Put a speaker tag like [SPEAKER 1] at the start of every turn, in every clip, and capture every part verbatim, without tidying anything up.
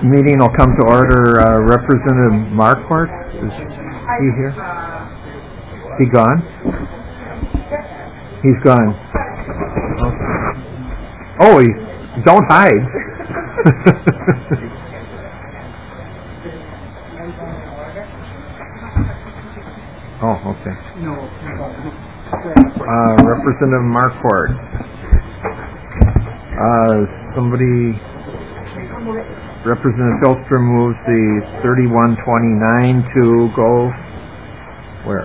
[SPEAKER 1] Meeting will come to order. Uh, Representative Marquardt, is he here? He gone? He's gone. Okay. Oh, he, don't hide. Oh, okay. Uh, Representative Marquardt. Uh, somebody... Representative Hillstrom moves the thirty-one twenty-nine to go where?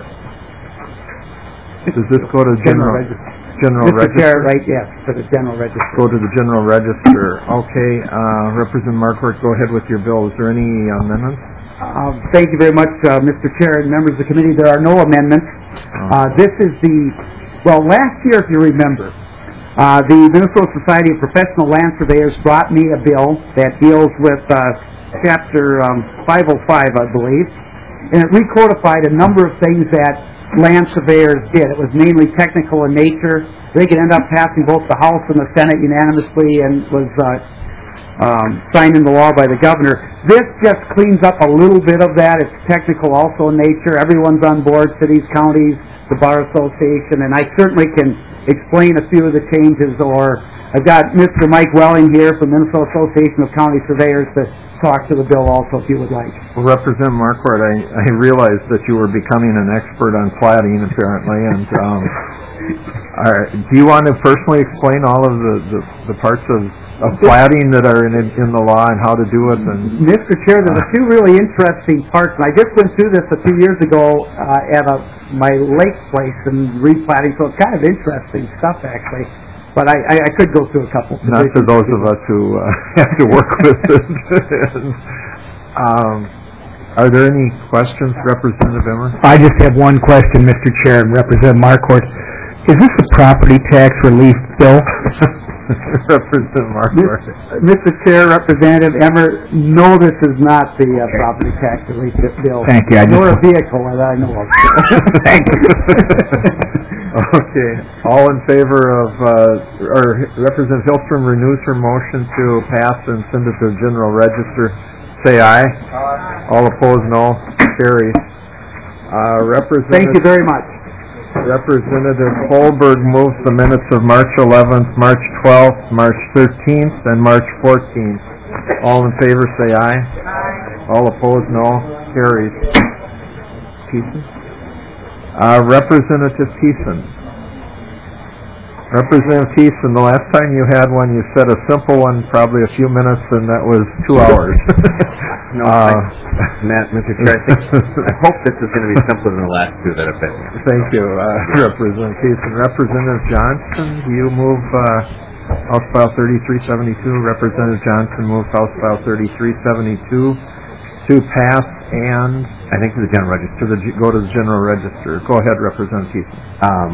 [SPEAKER 1] Does this go to general general
[SPEAKER 2] register?
[SPEAKER 1] register?
[SPEAKER 2] Chair, right? Yes, to the general register.
[SPEAKER 1] Go to the general register. Okay. Uh, Representative Marquardt, go ahead with your bill. Is there any amendments?
[SPEAKER 2] Uh, thank you very much, uh, Mister Chair and members of the committee. There are no amendments. Oh. Uh, this is the well. Last year, if you remember. Uh, the Minnesota Society of Professional Land Surveyors brought me a bill that deals with uh, Chapter um, five oh five, I believe, and it recodified a number of things that land surveyors did. It was mainly technical in nature. They could end up passing both the House and the Senate unanimously and was uh, um, signed into law by the governor. This just cleans up a little bit of that. It's technical also in nature. Everyone's on board, cities, counties, the Bar Association, and I certainly can explain a few of the changes, or I've got Mister Mike Welling here from Minnesota Association of County Surveyors to talk to the bill also if you would like.
[SPEAKER 1] Well, Representative Marquardt, I, I realized that you were becoming an expert on plating apparently, and um, are, do you want to personally explain all of the, the, the parts of, of plating that are in, in the law and how to do it? And
[SPEAKER 2] Mister Chair, there's a few really interesting parts, and I just went through this a few years ago uh, at a, my lake place and replatting, so it's kind of interesting stuff actually. But I, I, I could go through a couple.
[SPEAKER 1] Not for those of us who uh, have to work with it. um, are there any questions, Representative Emmer?
[SPEAKER 3] I just have one question, Mister Chair, and Representative Marquardt. Is this a property tax relief bill?
[SPEAKER 1] Representative Marquardt.
[SPEAKER 2] Mister Chair, Representative Emmer, no, this is not the uh, property tax relief bill.
[SPEAKER 3] Thank you. I
[SPEAKER 2] nor
[SPEAKER 3] just...
[SPEAKER 2] a vehicle that I know of.
[SPEAKER 3] Thank you.
[SPEAKER 1] Okay. All in favor of, uh, or Representative Hillstrom renews her motion to pass and send it to the General Register. Say aye. Aye. All opposed, no. Carries. Uh, Representative.
[SPEAKER 2] Thank you very much.
[SPEAKER 1] Representative Holberg moves the minutes of March eleventh, March twelfth, March thirteenth, and March fourteenth. All in favor, say aye. Aye. All opposed, no. Carries. Thiessen? Uh, Representative Thiessen. Representative Thiessen, the last time you had one, you said a simple one, probably a few minutes, and that was two hours.
[SPEAKER 4] No, uh, Matt, Mister Chair, I, think, I hope this is going to be simpler than the last two that have been here.
[SPEAKER 1] Thank you, uh, Representative Thiessen. Representative Johnson, do you move uh, House File thirty-three seventy-two? Representative Johnson moves House File thirty-three seventy-two to pass and
[SPEAKER 4] I think to the General Register.
[SPEAKER 1] To the, go to the General Register. Go ahead, Representative Thiessen.
[SPEAKER 4] Um,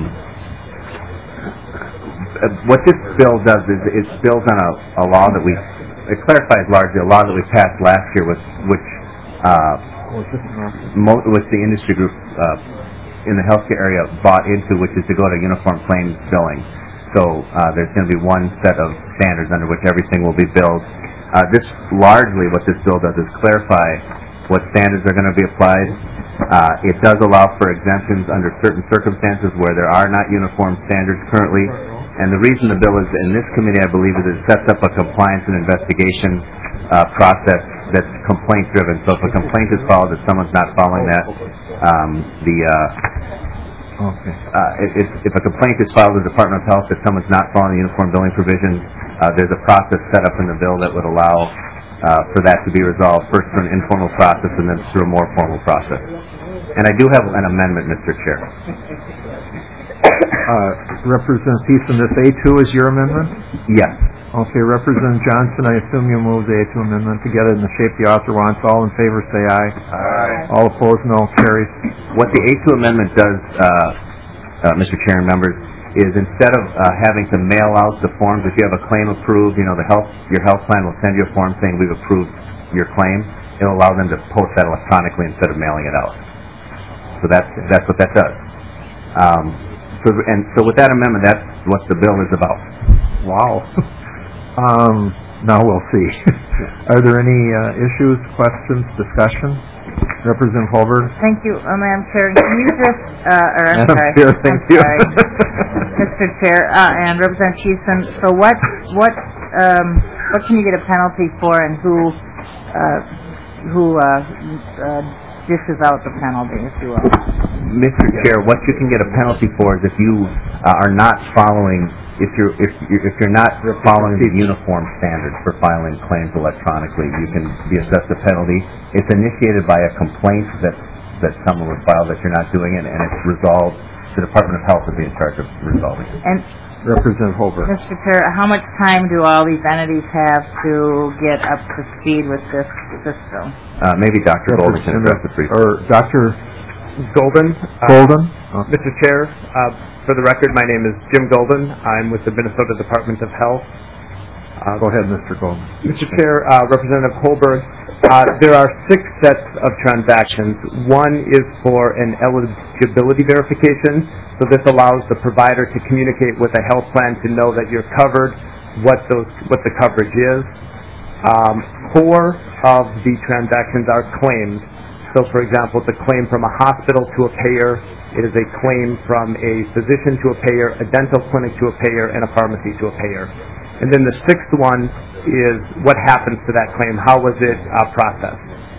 [SPEAKER 4] what this bill does is it builds on a, a law that we, it clarifies largely a law that we passed last year, with, which uh, mo- which the industry group uh, in the healthcare area bought into, which is to go to uniform claims billing. So uh, there's going to be one set of standards under which everything will be billed. Uh, this largely, what this bill does is clarify what standards are going to be applied. Uh, it does allow for exemptions under certain circumstances where there are not uniform standards currently. And the reason the bill is in this committee, I believe, is it sets up a compliance and investigation uh, process that's complaint-driven. So if a complaint is filed that someone's not following that, um, the uh, okay. uh, if, if a complaint is filed with the Department of Health that someone's not following the uniform billing provisions, uh, there's a process set up in the bill that would allow Uh, for that to be resolved, first through an informal process and then through a more formal process. And I do have an amendment, Mister Chair.
[SPEAKER 1] Uh, Representative Thiessen, this A two is your amendment?
[SPEAKER 4] Yes.
[SPEAKER 1] Okay, Representative Johnson, I assume you moved the A two amendment to get it in the shape the author wants. All in favor, say aye. Aye. All opposed, no. Carries.
[SPEAKER 4] What the A two amendment does, uh, uh, Mister Chair and members, is instead of uh, having to mail out the forms, if you have a claim approved, you know, the health, your health plan will send you a form saying we've approved your claim. It'll allow them to post that electronically instead of mailing it out. So that's that's what that does. Um, so, and so with that amendment, that's what the bill is about.
[SPEAKER 1] Wow. um, now we'll see. Are there any uh, issues, questions, discussion? Representative Holberg?
[SPEAKER 5] Thank you, uh, Madam Chair. Can you just, uh, or I'm
[SPEAKER 1] Madam
[SPEAKER 5] sorry.
[SPEAKER 1] Chair, thank
[SPEAKER 5] I'm
[SPEAKER 1] you.
[SPEAKER 5] sorry. Mister Chair, uh, and Representative Cheeseman, so what, what, um, what can you get a penalty for, and who, uh, who, uh, uh, dishes out the penalty, if you will?
[SPEAKER 4] Mister Chair, what you can get a penalty for is if you uh, are not following, if you're if you're, if you're not following the uniform standards for filing claims electronically, you can be assessed a penalty. It's initiated by a complaint that that someone would file that you're not doing it, and it's resolved. The Department of Health would be in charge of resolving it.
[SPEAKER 5] And
[SPEAKER 1] Representative Holberg.
[SPEAKER 5] Mister Chair, how much time do all these entities have to get up to speed with this system?
[SPEAKER 4] Uh, maybe Doctor Golden can address it briefly.
[SPEAKER 1] Or Doctor
[SPEAKER 6] Golden. Uh,
[SPEAKER 1] Golden? Okay.
[SPEAKER 6] Mister Chair, uh, for the record, my name is Jim Golden. I'm with the Minnesota Department of Health.
[SPEAKER 1] Uh, Go ahead, Mister Golden.
[SPEAKER 6] Mister Chair, uh, Representative Holberg, uh, there are six sets of transactions. One is for an eligibility verification, so this allows the provider to communicate with a health plan to know that you're covered, what those what the coverage is. Um, four of the transactions are claims. So, for example, it's a claim from a hospital to a payer. It is a claim from a physician to a payer, a dental clinic to a payer, and a pharmacy to a payer. And then the sixth one is what happens to that claim. How was it uh, processed?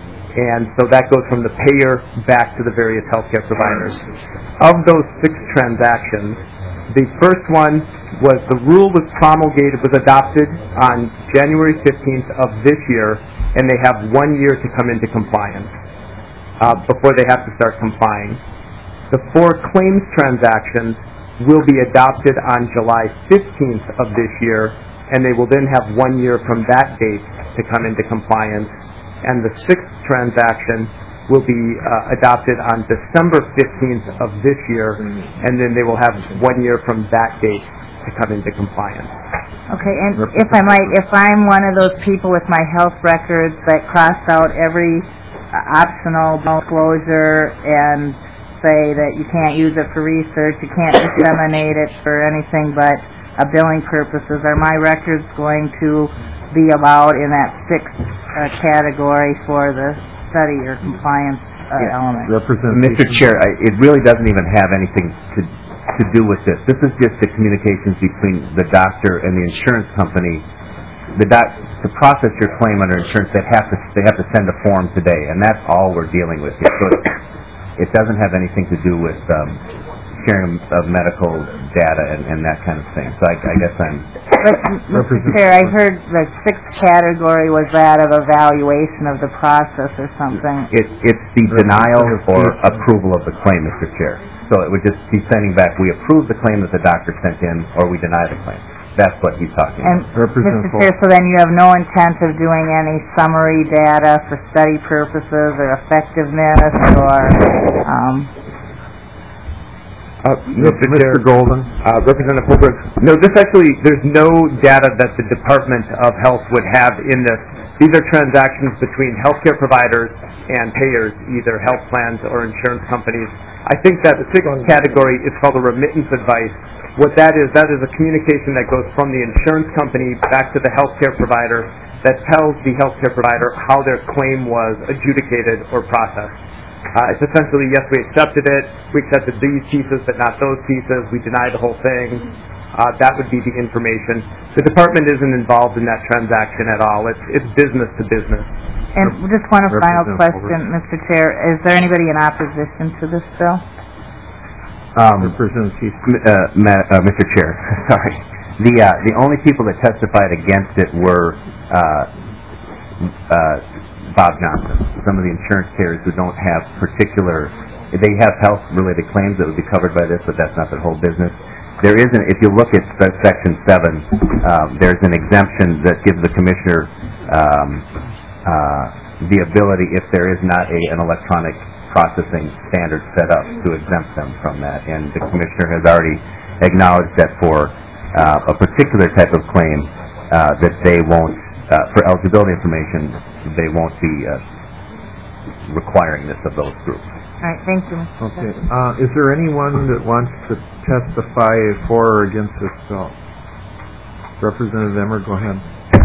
[SPEAKER 6] And so that goes from the payer back to the various healthcare providers. Of those six transactions, the first one was the rule was promulgated, was adopted on January fifteenth of this year, and they have one year to come into compliance uh, before they have to start complying. The four claims transactions will be adopted on July fifteenth of this year, and they will then have one year from that date to come into compliance. And the sixth transaction will be uh, adopted on December fifteenth of this year, and then they will have one year from that date to come into compliance.
[SPEAKER 5] Okay, and if I might, if I'm one of those people with my health records that cross out every uh, optional disclosure and say that you can't use it for research, you can't disseminate it for anything but uh, billing purposes, are my records going to be allowed in that sixth uh, category for the study or compliance uh,
[SPEAKER 4] Yeah.
[SPEAKER 5] element?
[SPEAKER 4] Mister Chair, I, it really doesn't even have anything to to do with this. This is just the communications between the doctor and the insurance company. The doc, to process your claim under insurance, they have to they have to send a form today, and that's all we're dealing with here. So it, it doesn't have anything to do with um, sharing of medical data and, and that kind of thing. So I, I guess I'm.
[SPEAKER 5] But, Mister Chair, I heard the sixth category was that of evaluation of the process or something.
[SPEAKER 4] It, it's the denial or approval of the claim, Mister Chair. So it would just be sending back, we approve the claim that the doctor sent in, or we deny the claim. That's what he's talking
[SPEAKER 5] And,
[SPEAKER 4] about.
[SPEAKER 5] Mister Chair, so then you have no intent of doing any summary data for study purposes or effectiveness or, um...
[SPEAKER 6] Uh, Mister
[SPEAKER 1] Mister
[SPEAKER 6] Chair,
[SPEAKER 1] Golden.
[SPEAKER 6] uh, Representative Holberg, no, this actually, there's no data that the Department of Health would have in this. These are transactions between healthcare providers and payers, either health plans or insurance companies. I think that the sixth category is called a remittance advice. What that is, that is a communication that goes from the insurance company back to the healthcare provider that tells the healthcare provider how their claim was adjudicated or processed. Uh, it's essentially, yes, we accepted it, we accepted these pieces but not those pieces, we denied the whole thing. Uh, that would be the information. The department isn't involved in that transaction at all. It's, it's business to business.
[SPEAKER 5] And just one final
[SPEAKER 1] Representative
[SPEAKER 5] question, Mister Chair. Is there anybody in opposition to this bill?
[SPEAKER 4] Um,
[SPEAKER 1] Representative Chief.
[SPEAKER 4] uh, Ma- uh, Mister Chair, sorry. The uh, the only people that testified against it were uh, uh, Bob Johnson. Some of the insurance carriers who don't have particular, they have health-related claims that would be covered by this, but that's not their whole business. There is an, if you look at Section seven, um, there's an exemption that gives the commissioner um, uh, the ability, if there is not a, an electronic processing standard set up, to exempt them from that. And the commissioner has already acknowledged that for uh, a particular type of claim, uh, that they won't, uh, for eligibility information, they won't be uh, requiring this of those groups.
[SPEAKER 5] All right, thank you.
[SPEAKER 1] Okay. Uh, is there anyone that wants to testify for or against this bill? Representative Emmer, go ahead.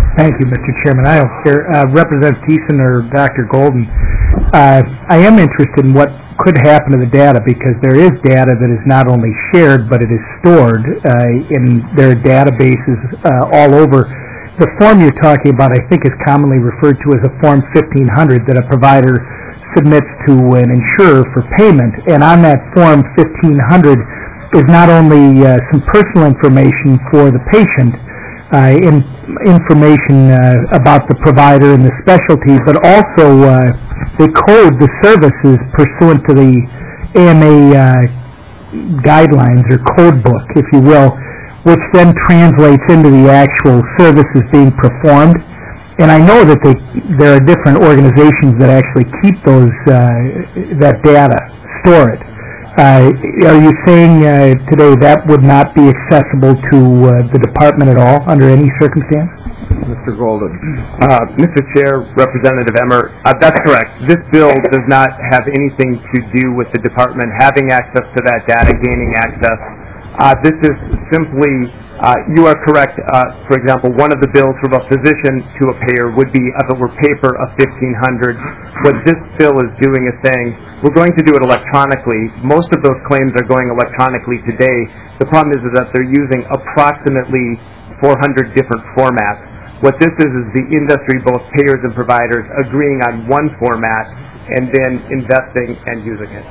[SPEAKER 3] Thank you, Mister Chairman. I don't care. Uh, Representative Thiessen or Doctor Golden, uh, I am interested in what could happen to the data because there is data that is not only shared, but it is stored uh, in their databases uh, all over. The form you're talking about, I think, is commonly referred to as a Form fifteen hundred that a provider submits to an insurer for payment. And on that Form fifteen hundred is not only uh, some personal information for the patient, uh, in, information uh, about the provider and the specialty, but also uh, they code the services pursuant to the A M A uh, guidelines or code book, if you will, which then translates into the actual services being performed. And I know that they, there are different organizations that actually keep those uh, that data, store it. Uh, are you saying uh, today that would not be accessible to uh, the department at all under any circumstance?
[SPEAKER 1] Mister Golden.
[SPEAKER 6] Uh, Mister Chair, Representative Emmer, uh, that's correct. This bill does not have anything to do with the department having access to that data, gaining access. Uh, this is simply, uh, you are correct, uh, for example, one of the bills from a physician to a payer would be, if it were paper, of fifteen hundred. What this bill is doing is saying, we're going to do it electronically. Most of those claims are going electronically today. The problem is, is that they're using approximately four hundred different formats. What this is is the industry, both payers and providers, agreeing on one format and then investing and using it.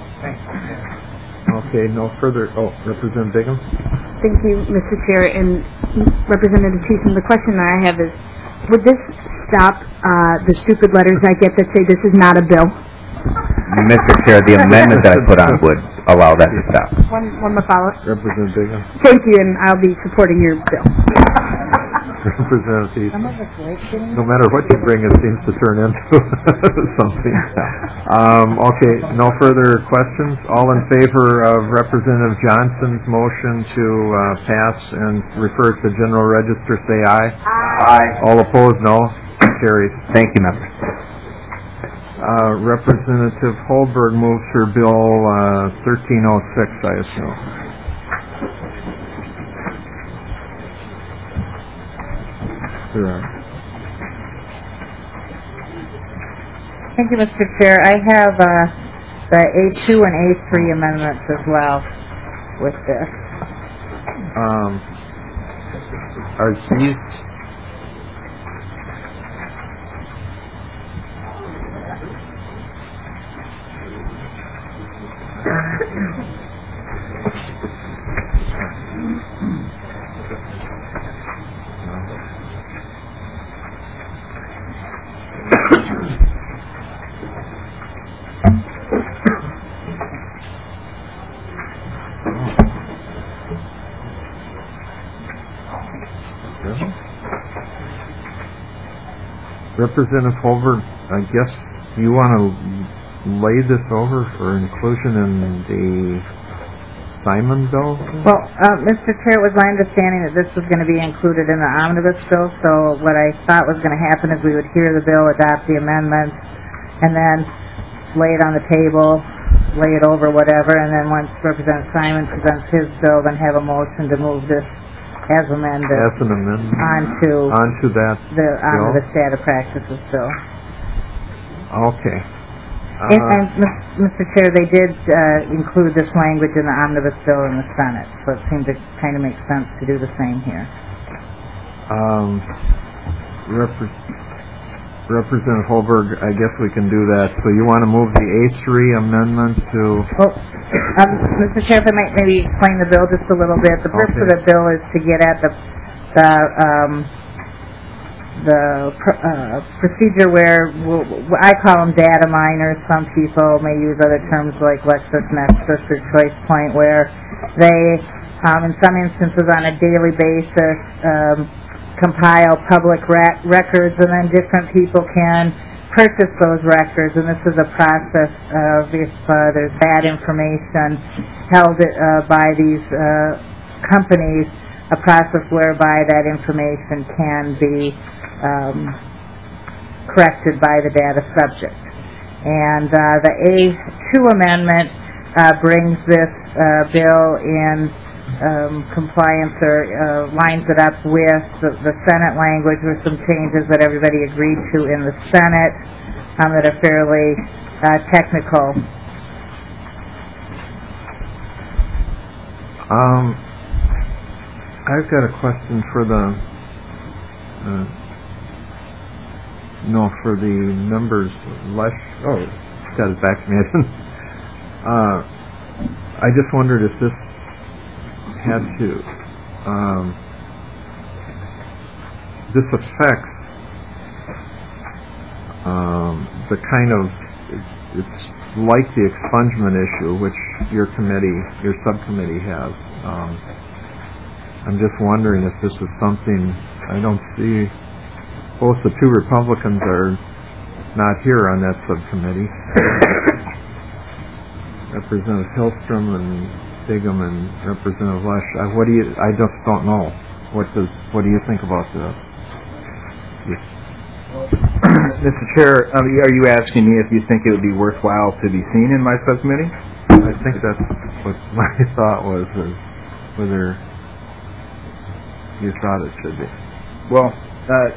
[SPEAKER 1] Okay, no further. Oh, Representative Bigham.
[SPEAKER 7] Thank you, Mister Chair. And Representative Thiessen, the question I have is, would this stop uh, the stupid letters I get that say this is not a bill?
[SPEAKER 4] Mister Chair, the amendment that I put on would allow that to stop.
[SPEAKER 7] One, one more follow-up.
[SPEAKER 1] Representative Bigham.
[SPEAKER 7] Thank you, and I'll be supporting your bill.
[SPEAKER 1] Representative Thiessen. No matter what you bring, it seems to turn into something. Um, okay, no further questions. All in favor of Representative Johnson's motion to uh, pass and refer to General Register, say aye.
[SPEAKER 4] Aye.
[SPEAKER 1] All opposed, no. Carries.
[SPEAKER 4] Thank you, members.
[SPEAKER 1] Uh, Representative Holberg moves her bill uh, thirteen oh six, I assume. Sure.
[SPEAKER 5] Thank you, Mister Chair. I have uh, the A two and A three amendments as well with this.
[SPEAKER 1] Um, are these... Representative Holberg, I guess you want to lay this over for inclusion in the Simon bill?
[SPEAKER 5] Well, uh, Mister Chair, it was my understanding that this was going to be included in the omnibus bill, so what I thought was going to happen is we would hear the bill, adopt the amendments, and then lay it on the table, lay it over, whatever, and then once Representative Simon presents his bill, then have a motion to move this as amended
[SPEAKER 1] As an amendment.
[SPEAKER 5] onto
[SPEAKER 1] Onto that
[SPEAKER 5] the
[SPEAKER 1] bill?
[SPEAKER 5] omnibus data practices bill.
[SPEAKER 1] Okay. Uh,
[SPEAKER 5] And, and Mis- Mister Chair, they did uh, include this language in the omnibus bill in the Senate, so it seemed to kind of make sense to do the same here.
[SPEAKER 1] um, Repre- Representative Holberg, I guess we can do that. So you want to move the A three amendment to...
[SPEAKER 5] Well, um, Mister Chair, if I might maybe explain the bill just a little bit. The purpose
[SPEAKER 1] Okay.
[SPEAKER 5] of the bill is to get at the the um, the pr- uh, procedure where we'll, I call them data miners. Some people may use other terms like LexisNexis or ChoicePoint, where they, um, in some instances, on a daily basis, um, compile public rec- records, and then different people can purchase those records. And this is a process of, if uh, there's bad information held uh, by these uh, companies, a process whereby that information can be um, corrected by the data subject. And uh, the A two amendment uh, brings this uh, bill in um, compliance or uh, lines it up with the, the Senate language with some changes that everybody agreed to in the Senate um, that are fairly uh, technical.
[SPEAKER 1] Um, I've got a question for the, uh, no, for the members. Less, oh, got it back to me. uh, I just wondered if this had to, um, this affects um, the kind of, it's like the expungement issue, which your committee, your subcommittee has. Um, I'm just wondering if this is something, I don't see, both the two Republicans are not here on that subcommittee. Representative Hillstrom and Bigham and Representative Lesh. Uh, what do you, I just don't know. What does, what do you think about this? Yes.
[SPEAKER 8] Mister Chair, um, are you asking me if you think it would be worthwhile to be seen in my subcommittee?
[SPEAKER 1] I think that's what my thought was, was whether you thought it should be.
[SPEAKER 8] Well, uh,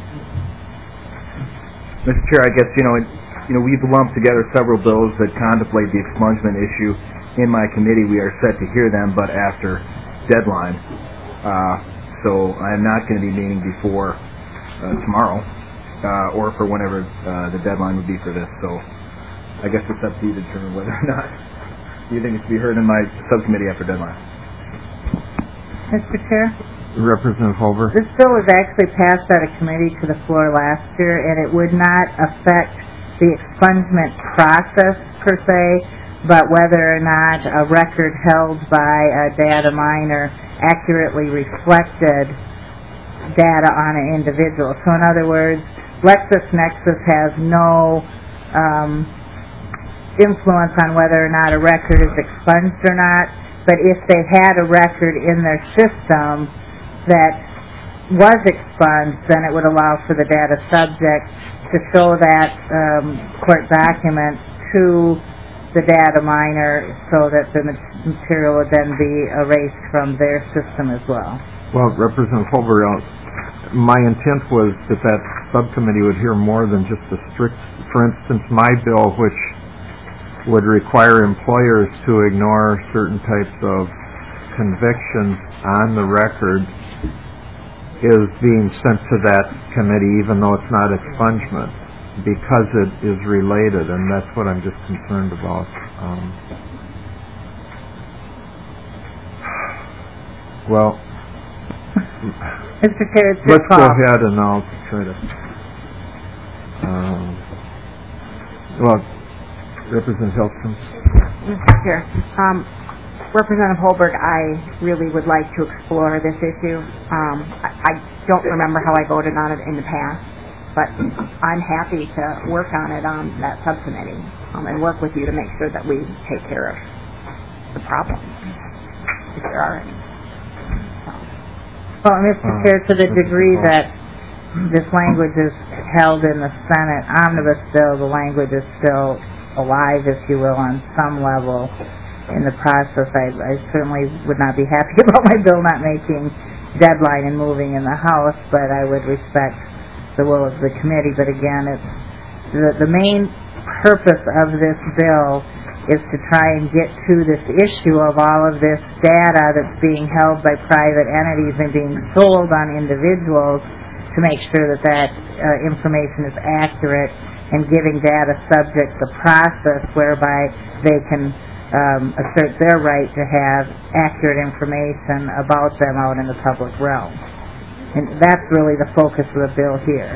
[SPEAKER 8] Mister Chair, I guess, you know, it, you know, we've lumped together several bills that contemplate the expungement issue. In my committee, we are set to hear them, but after deadline. Uh, so I'm not going to be meeting before uh, tomorrow, uh, or for whenever uh, the deadline would be for this. So I guess it's up to you to determine whether or not you think it's to be heard in my subcommittee after deadline.
[SPEAKER 5] Mister Chair?
[SPEAKER 1] Representative Holber?
[SPEAKER 5] This bill was actually passed out of committee to the floor last year, and it would not affect the expungement process per se, but whether or not a record held by a data miner accurately reflected data on an individual. So in other words, LexisNexis has no um, influence on whether or not a record is expunged or not, but if they had a record in their system that was expunged, then it would allow for the data subject to show that um, court document to the data miner so that the material would then be erased from their system as well.
[SPEAKER 1] Well, Representative Holber, my intent was that that subcommittee would hear more than just a strict, for instance, my bill, which would require employers to ignore certain types of convictions on the record, is being sent to that committee even though it's not expungement, because it is related, and that's what I'm just concerned about. Um, well,
[SPEAKER 5] Mister Chair, it's your
[SPEAKER 1] let's
[SPEAKER 5] call.
[SPEAKER 1] go ahead and I'll try to. Um, well, Representative Hillstrom.
[SPEAKER 7] Mister Chair, um, Representative Holberg, I really would like to explore this issue. Um, I, I don't remember how I voted on it in the past, but I'm happy to work on it on that subcommittee um, and work with you to make sure that we take care of the problems, if there are any.
[SPEAKER 5] Well, Mister
[SPEAKER 1] Uh,
[SPEAKER 5] Chair, to the
[SPEAKER 1] Mister
[SPEAKER 5] degree
[SPEAKER 1] Paul.
[SPEAKER 5] that this language is held in the Senate omnibus bill, the language is still alive, if you will, on some level in the process. I, I certainly would not be happy about my bill not making deadline and moving in the House, but I would respect the will of the committee. But again, it's the, the main purpose of this bill is to try and get to this issue of all of this data that's being held by private entities and being sold on individuals, to make sure that that uh, information is accurate, and giving data subjects a process whereby they can um, assert their right to have accurate information about them out in the public realm. And that's really the focus of the bill here.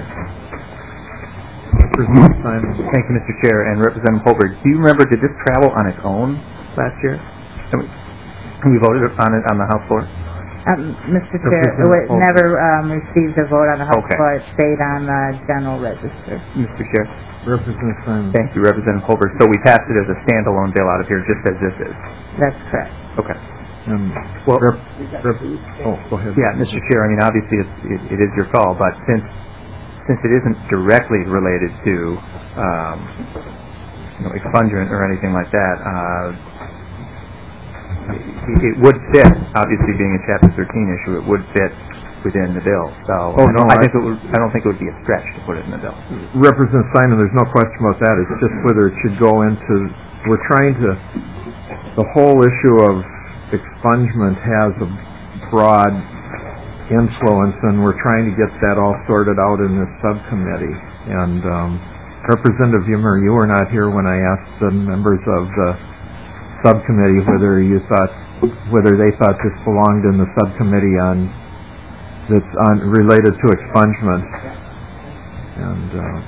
[SPEAKER 8] Thank you, Mister Chair. And Representative Holberg, do you remember, did this travel on its own last year? I mean, we voted on it on the House floor?
[SPEAKER 5] Um, Mister Chair, it never um, received a vote on the House
[SPEAKER 8] Okay.
[SPEAKER 5] floor. It stayed on the General Register.
[SPEAKER 8] Mister Chair.
[SPEAKER 1] Representative Simon.
[SPEAKER 8] Thank you, Representative Holberg. So we passed it as a standalone bill out of here, just as this is.
[SPEAKER 5] That's correct.
[SPEAKER 8] Okay.
[SPEAKER 1] Um,
[SPEAKER 8] Well,
[SPEAKER 1] rep, rep, oh, go ahead.
[SPEAKER 8] yeah, Mister Chair, I mean, obviously it's, it, it is your call, but since since it isn't directly related to um, you know, expungement or anything like that, uh, it would fit, obviously being a Chapter thirteen issue, it would fit within the bill. So
[SPEAKER 1] Oh,
[SPEAKER 8] I, don't,
[SPEAKER 1] no,
[SPEAKER 8] I
[SPEAKER 1] I-
[SPEAKER 8] think it would, I don't think it would be a stretch to put it in the bill.
[SPEAKER 1] Representative Simon, there's no question about that. It's just whether it should go into, we're trying to, the whole issue of expungement has a broad influence, and we're trying to get that all sorted out in this subcommittee. And um, Representative Ymer, you were not here when I asked the members of the subcommittee whether you thought, whether they thought this belonged in the subcommittee on, that's on, related to expungement. And uh,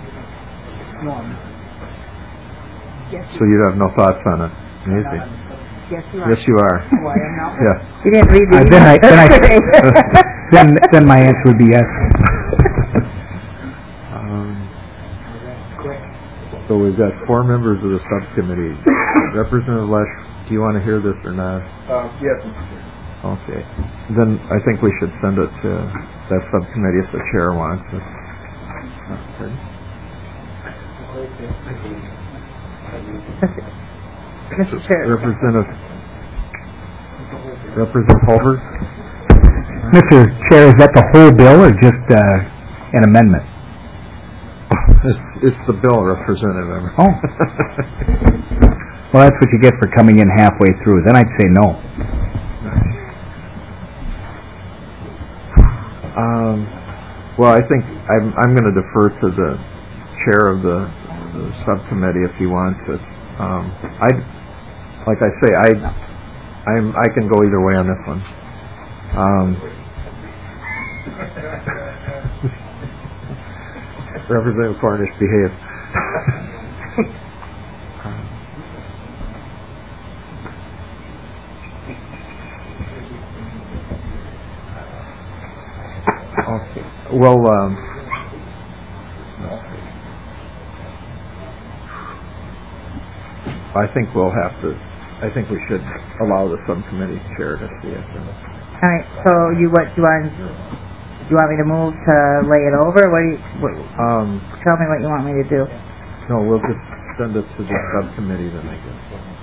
[SPEAKER 1] so you have no thoughts on it. Amazing.
[SPEAKER 5] Yes, you are.
[SPEAKER 1] Yes, you are.
[SPEAKER 5] Oh, I am now?
[SPEAKER 1] Yeah.
[SPEAKER 5] You didn't read the
[SPEAKER 3] Uh, then I- then I-
[SPEAKER 5] email.
[SPEAKER 3] Then, then my answer would be yes.
[SPEAKER 1] Um, so we've got four members of the subcommittee. Representative Lesh, do you want to hear this or not?
[SPEAKER 8] Uh, yes.
[SPEAKER 1] Okay. Then I think we should send it to that subcommittee if the chair wants it. Okay.
[SPEAKER 5] Mister Chair.
[SPEAKER 1] Representative Representative Holbert?
[SPEAKER 3] Mister Chair, is that the whole bill or just uh, an amendment?
[SPEAKER 1] It's, it's the bill, Representative.
[SPEAKER 3] Oh. Well, that's what you get for coming in halfway through. Then I'd say no.
[SPEAKER 1] Um, well, I think I'm, I'm going to defer to the chair of the, the subcommittee if he wants it. Um, I, like I say, I, I'm, I can go either way on this one. Um, Representative Cornish, behave. Okay. Well, um, I think we'll have to. I think we should allow the subcommittee chair to see it.
[SPEAKER 5] All right, so you, what, you want, you want me to move to lay it over? What do you, what,
[SPEAKER 1] Um,
[SPEAKER 5] tell me what you want me to do.
[SPEAKER 1] no, we'll just send it to the subcommittee then, I guess.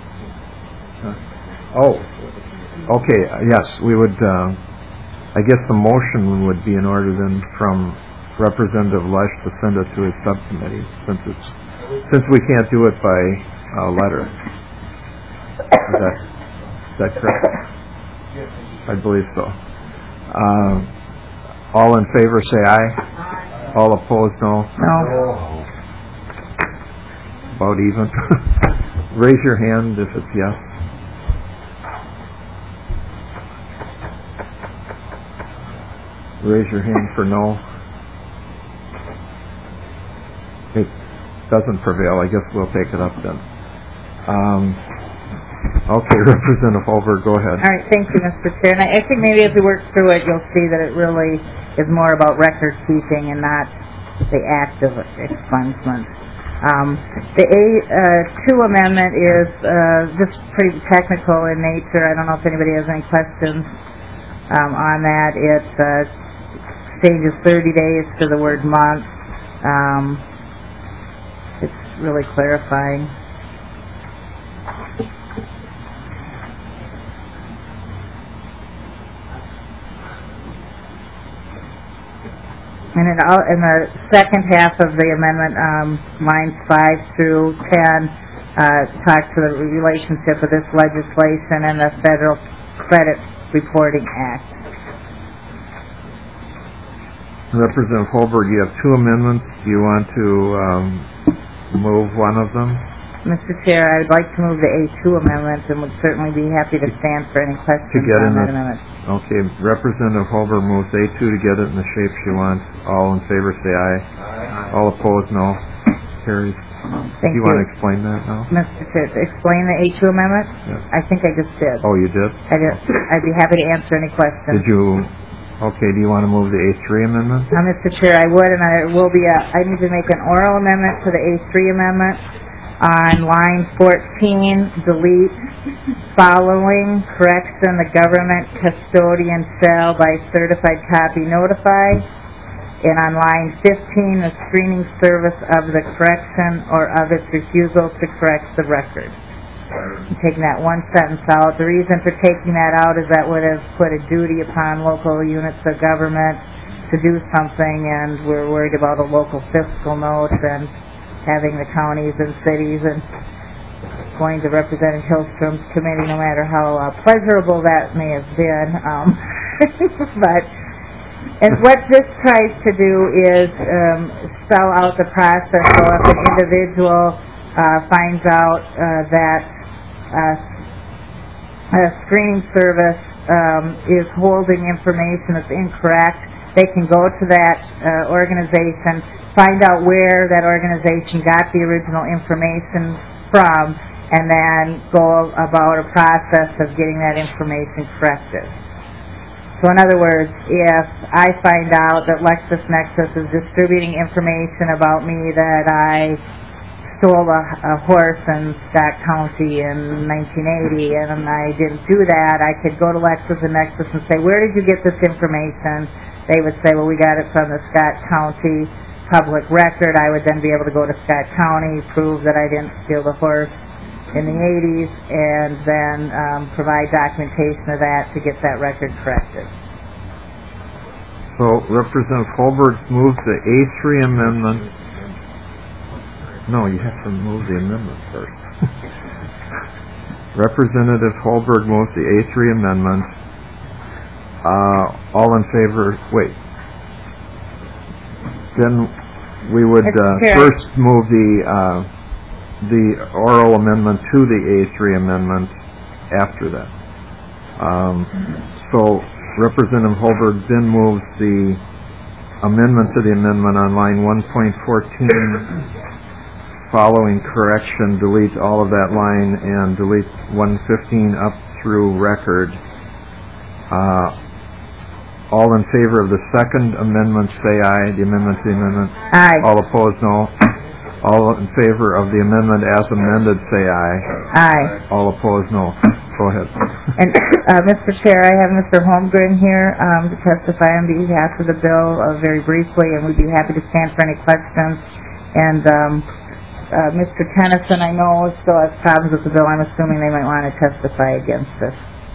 [SPEAKER 1] Huh? Oh, okay. uh, Yes, we would. Uh, I guess the motion would be in order then from Representative Lesh to send it to his subcommittee, since it's since we can't do it by uh, letter. Is that is that correct? I believe so. Um, all in favor, say aye. All opposed, no.
[SPEAKER 5] No?
[SPEAKER 1] About even. Raise your hand if it's yes. Raise your hand for no. It doesn't prevail. I guess we'll take it up then. Um, okay, Representative Holbert, go ahead.
[SPEAKER 5] All right, thank you, Mister Chair. And I, I think maybe as we work through it, you'll see that it really is more about record keeping and not the act of expungement. Um, the A two amendment is uh, just pretty technical in nature. I don't know if anybody has any questions um, on that. It uh, changes thirty days to the word month. Um, it's really clarifying. And in, all, in the second half of the amendment, um, lines five through ten, uh, talk to the relationship of this legislation and the Federal Credit Reporting Act.
[SPEAKER 1] Representative Holbert, you have two amendments. Do you want to um, move one of them?
[SPEAKER 5] Mister Chair, I would like to move the A two amendment and would certainly be happy to stand for any questions
[SPEAKER 1] To get
[SPEAKER 5] on
[SPEAKER 1] in
[SPEAKER 5] that
[SPEAKER 1] the-
[SPEAKER 5] amendment.
[SPEAKER 1] Okay, Representative Holbert moves A two to get it in the shape she wants. All in favor, say aye. Aye. All opposed, no. Carries.
[SPEAKER 5] Thank
[SPEAKER 1] Do you
[SPEAKER 5] you.
[SPEAKER 1] want to explain that now?
[SPEAKER 5] Mister Chair, to explain the A two amendment?
[SPEAKER 1] Yes.
[SPEAKER 5] I think I just did.
[SPEAKER 1] Oh, you did?
[SPEAKER 5] I did. I'd be happy to answer any questions.
[SPEAKER 1] Did you? Okay, do you want to move the A three amendment?
[SPEAKER 5] Uh, Mister Chair, I would, and I will be, uh, I need to make an oral amendment to the A three amendment. On line fourteen, delete following correction, the government custodian shall by certified copy notify. And on line fifteen, the screening service of the correction or of its refusal to correct the record. taking that one sentence out. The reason for taking that out is that would have put a duty upon local units of government to do something, and we're worried about a local fiscal note and having the counties and cities and going to Representative Hillstrom's committee, no matter how uh, pleasurable that may have been. Um, but and what this tries to do is um, spell out the process. So if an individual uh, finds out uh, that uh, a screening service um, is holding information that's incorrect, they can go to that uh, organization, find out where that organization got the original information from, and then go about a process of getting that information corrected. So in other words, if I find out that LexisNexis is distributing information about me that I stole a, a horse in Scott County in nineteen eighty and I didn't do that, I could go to LexisNexis and say, where did you get this information? They would say, well, we got it from the Scott County public record. I would then be able to go to Scott County, prove that I didn't steal the horse in the eighties, and then um, provide documentation of that to get that record corrected.
[SPEAKER 1] So Representative Holberg moves the A three amendment. No, you have to move the amendment first. Representative Holberg moves the A three amendment. Uh, all in favor? Wait. Then we would uh, first move the uh, the oral amendment to the A three amendment after that. Um, so Representative Holberg then moves the amendment to the amendment on line one point fourteen. Following correction, delete all of that line and delete one fifteen up through record. Uh, all in favor of the second amendment, say aye. The amendment to the amendment.
[SPEAKER 5] Aye.
[SPEAKER 1] All opposed, no. All in favor of the amendment as amended, say aye.
[SPEAKER 5] Aye.
[SPEAKER 1] All opposed, no. Go ahead.
[SPEAKER 5] And uh, Mister Chair, I have Mister Holmgren here um, to testify on behalf of the bill uh, very briefly, and we'd be happy to stand for any questions. And um, uh, Mister Tennyson, I know, still has problems with the bill. I'm assuming they might want to testify against this.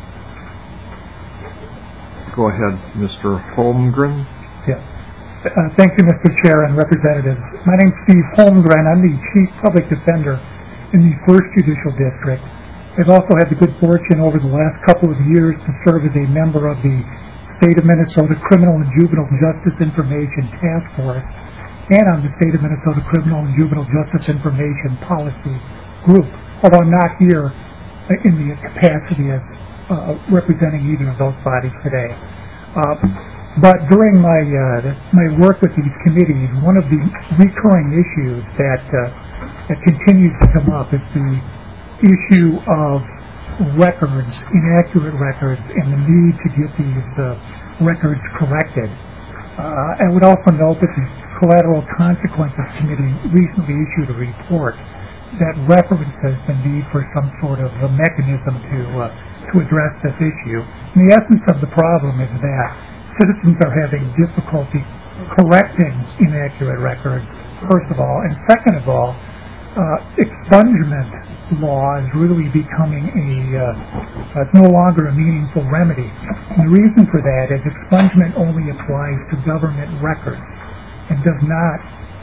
[SPEAKER 1] Go ahead, Mister Holmgren.
[SPEAKER 9] Yeah. Uh, thank you, Mister Chair and Representatives. My name's Steve Holmgren. I'm the Chief Public Defender in the first Judicial District. I've also had the good fortune over the last couple of years to serve as a member of the State of Minnesota Criminal and Juvenile Justice Information Task Force and on the State of Minnesota Criminal and Juvenile Justice Information Policy Group, although I'm not here in the capacity of uh, representing either of those bodies today. Uh, But during my uh, my work with these committees, one of the recurring issues that, uh, that continues to come up is the issue of records, inaccurate records, and the need to get these uh, records corrected. Uh, I would also note that the Collateral Consequences Committee recently issued a report that references the need for some sort of a mechanism to uh, to address this issue. And the essence of the problem is that citizens are having difficulty correcting inaccurate records, first of all, and second of all, uh, expungement law is really becoming a, uh, uh, no longer a meaningful remedy. And the reason for that is expungement only applies to government records and does not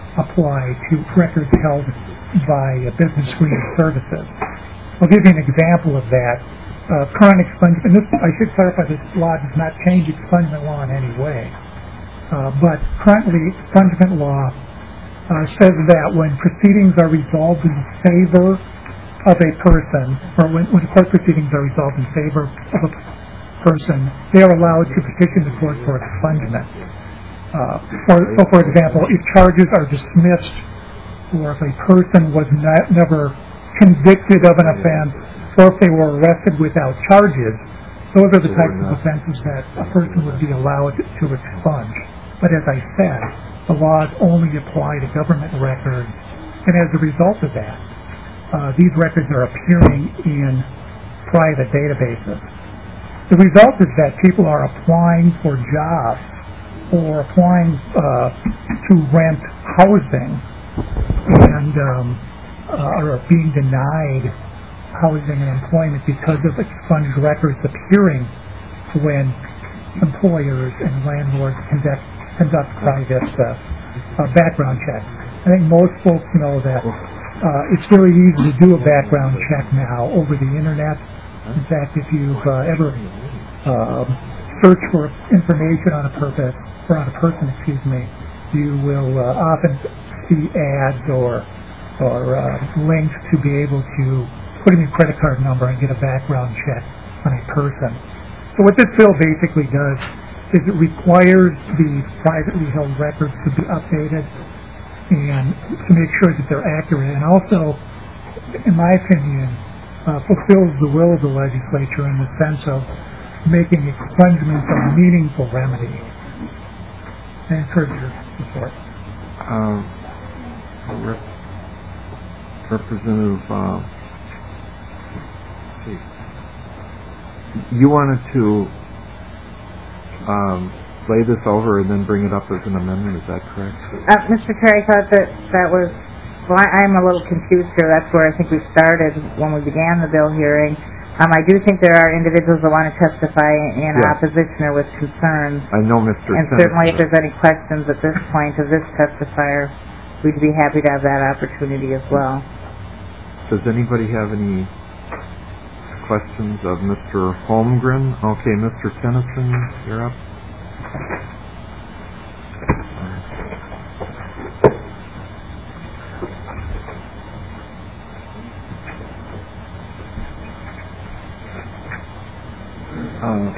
[SPEAKER 9] apply to records held by uh, business screening services. I'll give you an example of that. Uh, current expungement, and this, I should clarify, this law does not change expungement law in any way. Uh, but currently, expungement law uh, says that when proceedings are resolved in favor of a person, or when, when court proceedings are resolved in favor of a person, they are allowed to petition the court for expungement. Uh, for, so, for example, if charges are dismissed, or if a person was not, never convicted of an offense, or if they were arrested without charges, those are the types of offenses that a person would be allowed to expunge. But as I said, the laws only apply to government records, and as a result of that, uh, these records are appearing in private databases. The result is that people are applying for jobs or applying uh, to rent housing and um, uh, are being denied housing and employment because of expunged records appearing when employers and landlords conduct, conduct private uh, uh, background checks. I think most folks know that uh, it's very easy to do a background check now over the internet. In fact, if you've uh, ever uh, searched for information on a purpose or on a person, excuse me, you will uh, often see ads or or uh, links to be able to put in your credit card number and get a background check on a person. So what this bill basically does is it requires the privately held records to be updated and to make sure that they're accurate, and also, in my opinion, uh, fulfills the will of the legislature in the sense of making expungement a meaningful remedy. I encourage your support.
[SPEAKER 1] Um, Rep- Representative, uh, you wanted to um, lay this over and then bring it up as an amendment, is that correct?
[SPEAKER 5] Uh, Mister Chair, I thought that that was, well, I, I'm a little confused here. That's where I think we started when we began the bill hearing. Um, I do think there are individuals that want to testify in
[SPEAKER 1] Yes.
[SPEAKER 5] opposition or with concerns.
[SPEAKER 1] I know Mister
[SPEAKER 5] And
[SPEAKER 1] Tennyson.
[SPEAKER 5] certainly if there's any questions at this point of this testifier, we'd be happy to have that opportunity as well.
[SPEAKER 1] Does anybody have any questions of Mister Holmgren? Okay, Mister Tennyson, you're up. Uh,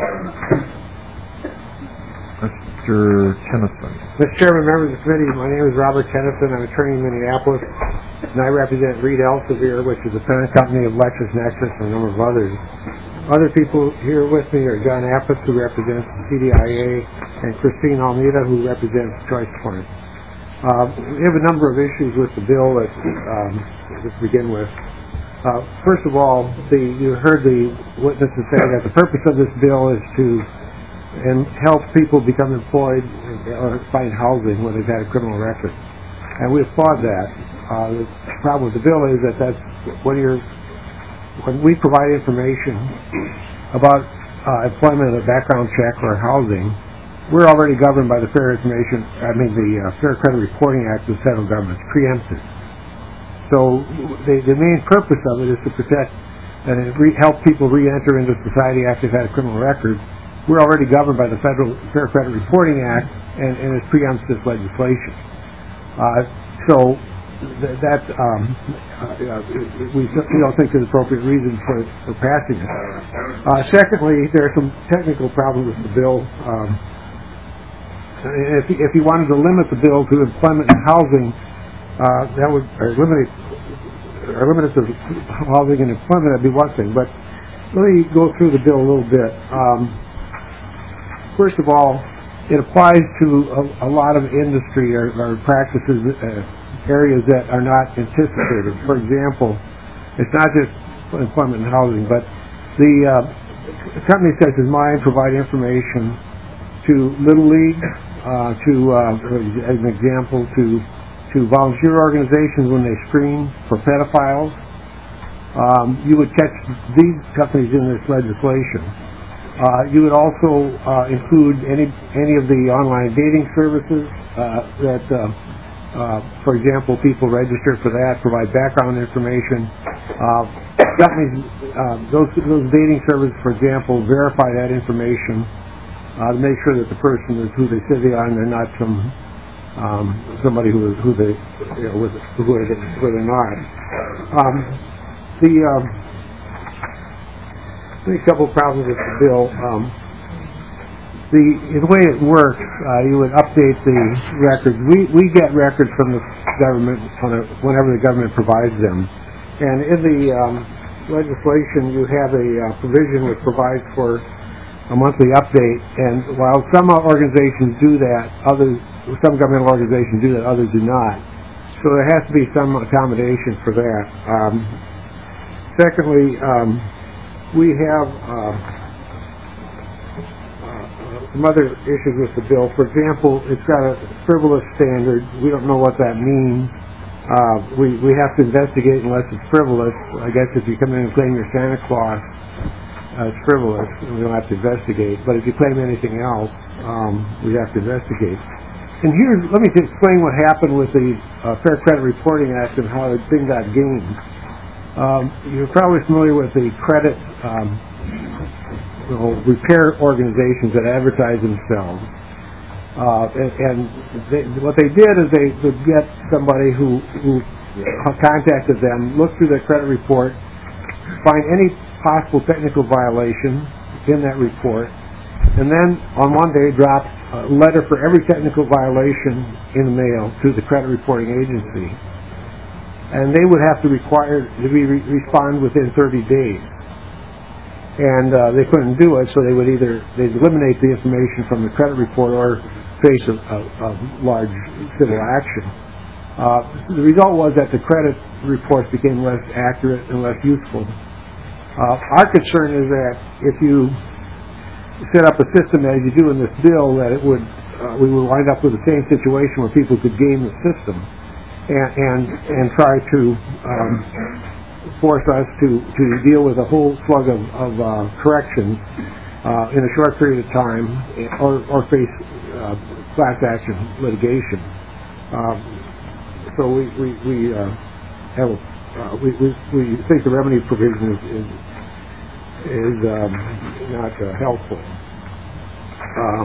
[SPEAKER 1] Mister Tennyson.
[SPEAKER 10] Mister Chairman, members of the committee, my name is Robert Tennyson. I'm an attorney in Minneapolis, and I represent Reed Elsevier, which is a parent company of LexisNexis and a number of others. Other people here with me are John Appis, who represents the C D I A, and Christine Almeida, who represents Choice Point. Uh, we have a number of issues with the bill that, um, to begin with. Uh, first of all, the, you heard the witnesses say that the purpose of this bill is to and help people become employed or find housing when they've had a criminal record. And we applaud that. Uh, the problem with the bill is that that's when you're when we provide information about uh, employment, a background check, or housing, we're already governed by the Fair Information, I mean the uh, Fair Credit Reporting Act of the federal government. It's preempted. So the, the main purpose of it is to protect and re- help people re-enter into society after they've had a criminal record. We're already governed by the Federal Fair Credit Reporting Act, and, and it preempts this legislation. Uh, so th- that um, uh, we, we don't think there's appropriate reason for, for passing it. Uh, secondly, there are some technical problems with the bill. Um, if, if you wanted to limit the bill to employment and housing, uh, that would or eliminate or limit it to housing and employment. That'd be one thing. But let me go through the bill a little bit. Um, First of all, it applies to a, a lot of industry or, or practices, uh, areas that are not anticipated. For example, it's not just employment and housing, but the uh, company such as mine provide information to Little League, uh, to uh, as an example, to to volunteer organizations when they screen for pedophiles. Um, you would catch these companies in this legislation. Uh, you would also uh, include any any of the online dating services uh, that, uh, uh, for example, people register for that, provide background information. Uh, companies, uh, those those dating services, for example, verify that information uh, to make sure that the person is who they say they are, and they're not some um, somebody who who they you know, with, who they're, who they're not. Um, the uh, a couple of problems with the bill. Um, the, the way it works, uh, you would update the records. We we get records from the government on a, whenever the government provides them. And in the um, legislation, you have a uh, provision which provides for a monthly update. And while some organizations do that, others, some governmental organizations do that, others do not. So there has to be some accommodation for that. Um, secondly. Um, We have uh, uh, some other issues with the bill. For example, it's got a frivolous standard. We don't know what that means. uh, we, we have to investigate unless it's frivolous. I guess if you come in and claim you're Santa Claus, uh, it's frivolous, and we don't have to investigate. But if you claim anything else, um, we have to investigate. And here, let me just explain what happened with the uh, Fair Credit Reporting Act and how the thing got gamed. Um, you're probably familiar with the credit um, you know, repair organizations that advertise themselves. Uh, and and they, what they did is they would get somebody who, who contacted them, look through their credit report, find any possible technical violation in that report, and then on one day drop a letter for every technical violation in the mail to the credit reporting agency. And they would have to require to be re- respond within thirty days. And uh, they couldn't do it, so they would either they'd eliminate the information from the credit report or face a, a, a large civil action. Uh, the result was that the credit reports became less accurate and less useful. Uh, our concern is that if you set up a system as you do in this bill, that it would uh, we would wind up with the same situation where people could game the system and and, and try to um, force us to, to deal with a whole slug of, of uh, corrections uh, in a short period of time, or, or face uh, class action litigation. Um, so we we, we uh, have a, uh, we, we we think the remedy provision is is, is um, not uh, helpful. Um,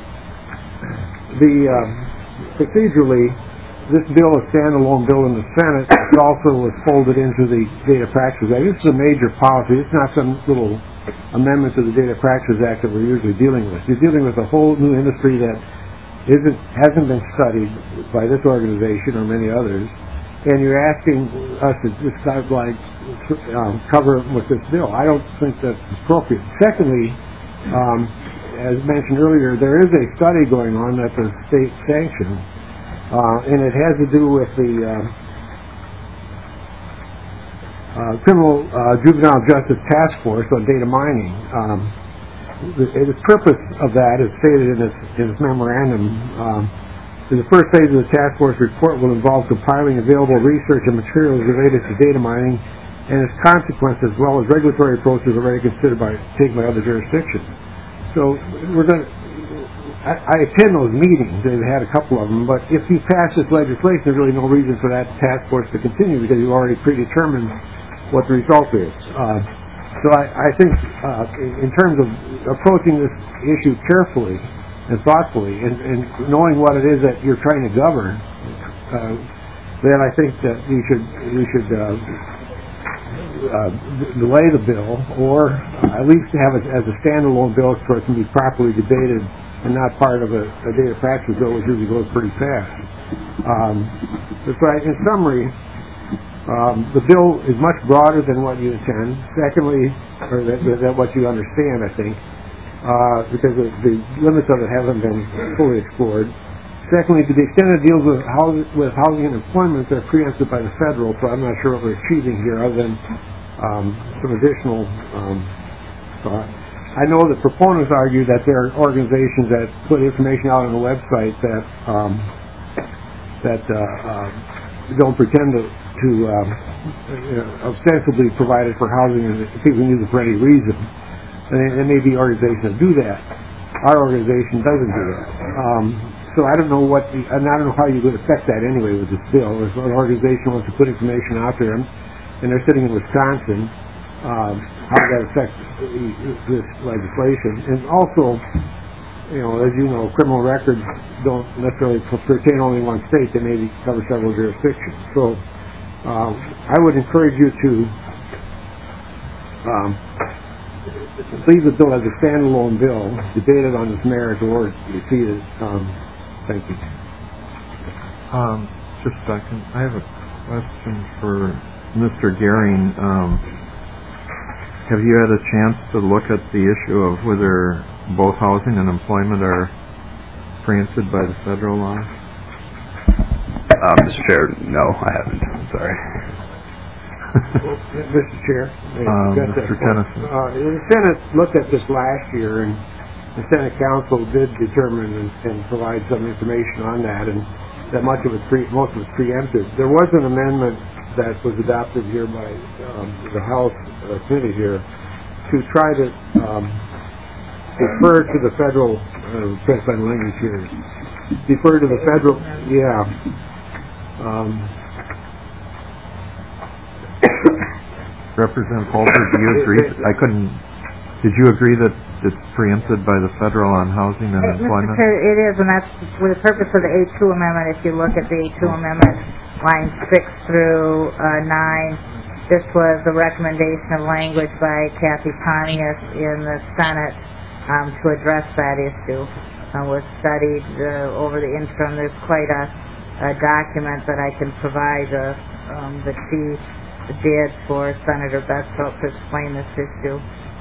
[SPEAKER 10] the uh, procedurally, this bill is a standalone bill in the Senate. It also was folded into the Data Practices Act. This is a major policy. It's not some little amendment to the Data Practices Act that we're usually dealing with. You're dealing with a whole new industry that isn't hasn't been studied by this organization or many others, and you're asking us to just kind of like um, cover it with this bill. I don't think that's appropriate. Secondly, um, as mentioned earlier, there is a study going on that's a state sanctioned. Uh, and it has to do with the uh, uh, Criminal uh, Juvenile Justice Task Force on data mining. Um, the, the purpose of that is stated in its, in its memorandum. Um, the first phase of the task force report will involve compiling available research and materials related to data mining and its consequences, as well as regulatory approaches already considered by taken by other jurisdictions. So we're going to. I attend those meetings. They've had a couple of them, but if you pass this legislation, there's really no reason for that task force to continue because you've already predetermined what the result is. Uh, so I, I think, uh, in terms of approaching this issue carefully and thoughtfully, and, and knowing what it is that you're trying to govern, uh, then I think that we should we should uh, uh, delay the bill, or uh, at least have it as a standalone bill so it can be properly debated and not part of a, a data practice bill, which usually goes pretty fast. Um, but in summary, um, the bill is much broader than what you intend. Secondly, or that, that what you understand, I think, uh, because the, the limits of it haven't been fully explored. Secondly, to the extent it deals with housing, with housing and employment, they're preempted by the federal, so I'm not sure what we're achieving here other than um, some additional um, thought. I know that proponents argue that there are organizations that put information out on the website that um, that uh, uh, don't pretend to, to um, you know, ostensibly provide it for housing and people can use it for any reason. And there may be organizations that do that. Our organization doesn't do that. Um, so I don't know what, the, and I don't know how you would affect that anyway with this bill. If an organization wants to put information out there, and, and they're sitting in Wisconsin. Um, how that affects this legislation. And also, you know, as you know, criminal records don't necessarily pertain only in one state. They may cover several jurisdictions. So um, I would encourage you to um, leave the bill as a standalone bill, debate it on its merits, or defeat it. Um, thank you.
[SPEAKER 1] Um, just a second. I have a question for Mister Gehring. Um, Have you had a chance to look at the issue of whether both housing and employment are preempted by the federal law?
[SPEAKER 4] Uh, Mister Chair, no, I haven't. I'm sorry.
[SPEAKER 10] Well, Mister Chair,
[SPEAKER 1] um, Mister Tennyson.
[SPEAKER 10] Uh, the Senate looked at this last year, and the Senate Council did determine and, and provide some information on that, and that much of it's pre, most of it's preempted. There was an amendment that was adopted here by um, the Health uh, Committee here to try to um, defer to the federal, uh, specified language here, defer to the federal, yeah. Um,
[SPEAKER 1] Representative Holberg, do you agree? I couldn't. Did you agree that it's preempted by the federal on housing and
[SPEAKER 5] Hey,
[SPEAKER 1] employment?
[SPEAKER 5] Mister Chair, it is, and that's for the purpose of the A two amendment. If you look at the A two amendment, lines six through uh, nine, this was a recommendation of language by Kathy Pontius in the Senate um, to address that issue. Uh, was studied uh, over the interim. There's quite a, a document that I can provide uh, um, that she did for Senator Betzel to explain this issue.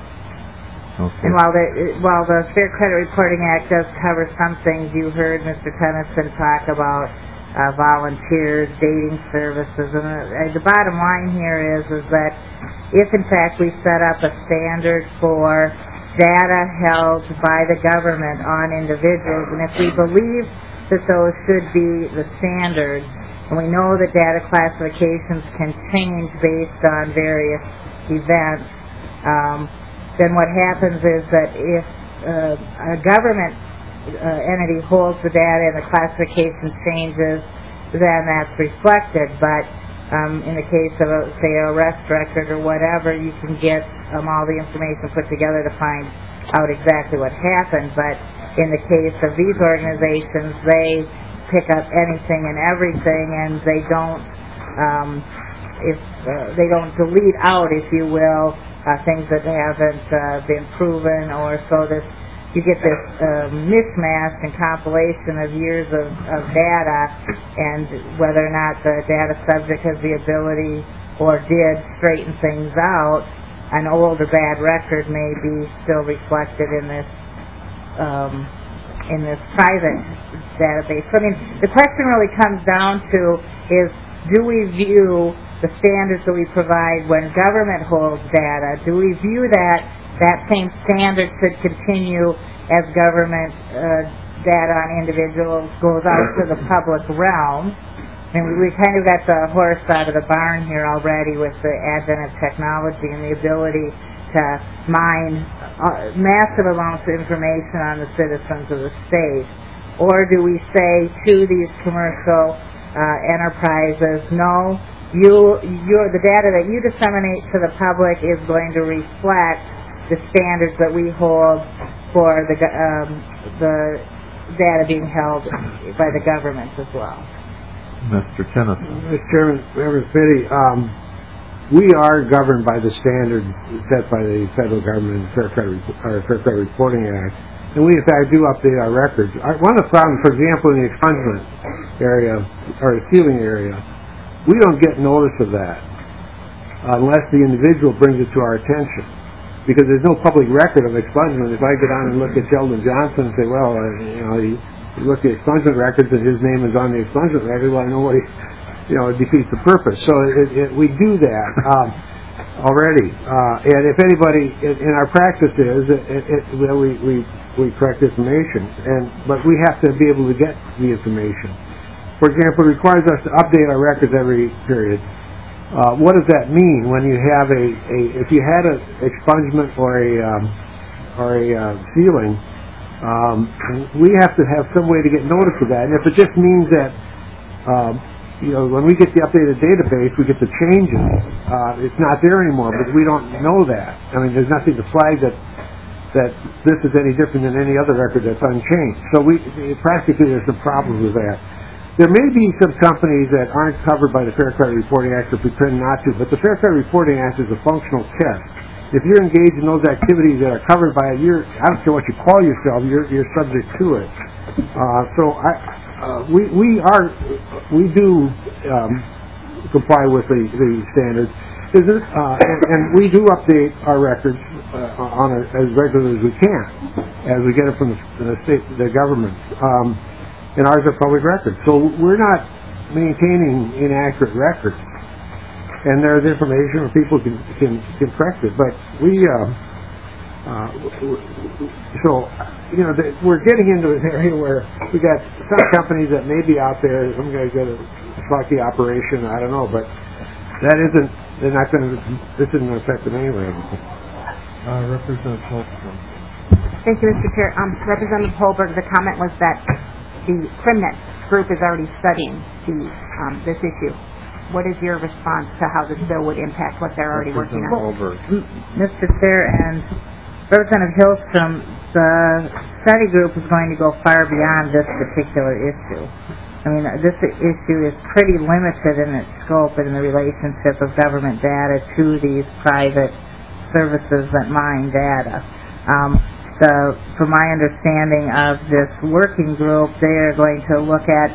[SPEAKER 1] Okay.
[SPEAKER 5] And while the while the Fair Credit Reporting Act does cover some things, you heard Mister Tennyson talk about uh, volunteers, dating services, and uh, the bottom line here is is that if in fact we set up a standard for data held by the government on individuals, and if we believe that those should be the standard, and we know that data classifications can change based on various events, um, then what happens is that if uh, a government uh, entity holds the data and the classification changes, then that's reflected. But um, in the case of, a, say, an arrest record or whatever, you can get um, all the information put together to find out exactly what happened. But in the case of these organizations, they pick up anything and everything, and they don't, um, if uh, they don't delete out, if you will, uh, things that haven't uh, been proven, or so this you get this uh, mismatch and compilation of years of, of data, and whether or not the data subject has the ability or did straighten things out, an old or bad record may be still reflected in this um, in this private database. So, I mean, the question really comes down to is, do we view the standards that we provide when government holds data, do we view that that same standard should continue as government uh, data on individuals goes out to the public realm? And we, we kind of got the horse out of the barn here already with the advent of technology and the ability to mine uh, massive amounts of information on the citizens of the state. Or do we say to these commercial uh, enterprises, no, you, your, the data that you disseminate to the public is going to reflect the standards that we hold for the, um, the data being held by the government as well.
[SPEAKER 1] Mister Tennyson.
[SPEAKER 10] Mister Chairman, members of the committee, um, we are governed by the standards set by the federal government, Fair Credit, or Fair Credit Reporting Act, and we, in fact, do update our records. Our, one of the problems, for example, in the expungement area, or the sealing area, we don't get notice of that unless the individual brings it to our attention, because there's no public record of expungement. If I go down and look at Sheldon Johnson and say, well, uh, you know, he, he looked at expungement records and his name is on the expungement record, well, I know what he, you know, it defeats the purpose. So it, it, we do that um, already. Uh, and if anybody, in, in our practice is, it, it, well, we, we, we correct information, and but we have to be able to get the information. For example, it requires us to update our records every period. Uh, what does that mean when you have a, a if you had an expungement or a um, or a uh, sealing, um, we have to have some way to get notice of that. And if it just means that um, you know, when we get the updated database, we get the changes. Uh, it's not there anymore, but we don't know that. I mean, there's nothing to flag that that this is any different than any other record that's unchanged. So we practically there's some problems with that. There may be some companies that aren't covered by the Fair Credit Reporting Act or pretend not to, but the Fair Credit Reporting Act is a functional test. If you're engaged in those activities that are covered by it, you're, I don't care what you call yourself, you're, you're subject to it. Uh, so I, uh, we, we are, we do um, comply with the, the standards, uh, and, and we do update our records uh, on a, as regularly as we can, as we get it from the, the state, the government. Um, And ours are public records. So we're not maintaining inaccurate records. And there's information where people can, can, can correct it. But we, uh, Uh, w- w- so, you know, the, we're getting into an area where we got some companies that may be out there. Some guys got a fucky operation. I don't know, but that isn't. They're not going to. This isn't going to affect them anyway.
[SPEAKER 1] Uh, Representative Holstrom.
[SPEAKER 7] Thank you, Mister Chair. Um, Representative Holberg, the comment was that the CrimNet group is already studying the um, this issue. What is your response to how this bill would impact what they're already working on?
[SPEAKER 5] M- Mister Chair and Representative Hillstrom, the study group is going to go far beyond this particular issue. I mean, this issue is pretty limited in its scope and in the relationship of government data to these private services that mine data. Um, the, from my understanding of this working group, they are going to look at,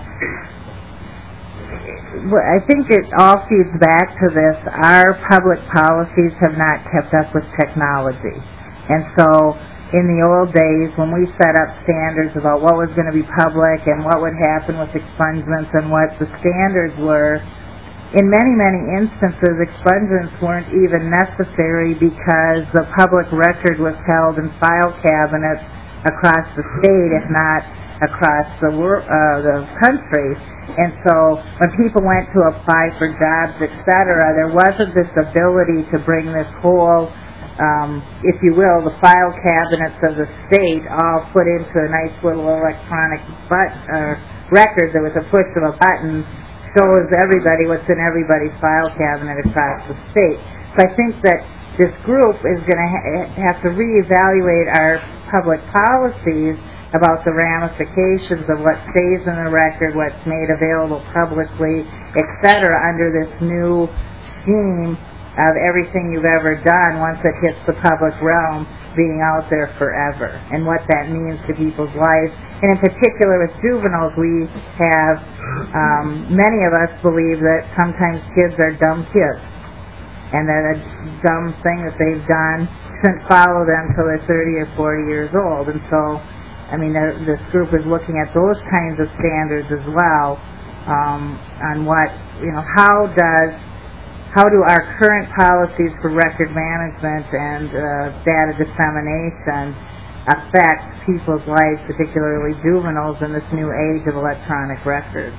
[SPEAKER 5] I think it all feeds back to this, our public policies have not kept up with technology. And so, in the old days, when we set up standards about what was going to be public and what would happen with expungements and what the standards were, in many, many instances, expungements weren't even necessary because the public record was held in file cabinets across the state, if not across the, wor- uh, the country. And so, when people went to apply for jobs, et cetera, there wasn't this ability to bring this whole Um, if you will, the file cabinets of the state all put into a nice little electronic but, uh, record that with a push of a button shows everybody what's in everybody's file cabinet across the state. So I think that this group is going to ha- have to reevaluate our public policies about the ramifications of what stays in the record, what's made available publicly, et cetera, under this new scheme of everything you've ever done once it hits the public realm being out there forever, and what that means to people's lives. And in particular with juveniles, we have, um, many of us believe that sometimes kids are dumb kids, and that a dumb thing that they've done shouldn't follow them until they're thirty or forty years old. And so, I mean, this group is looking at those kinds of standards as well, um, on what, you know, how does How do our current policies for record management and uh, data dissemination affect people's lives, particularly juveniles, in this new age of electronic records?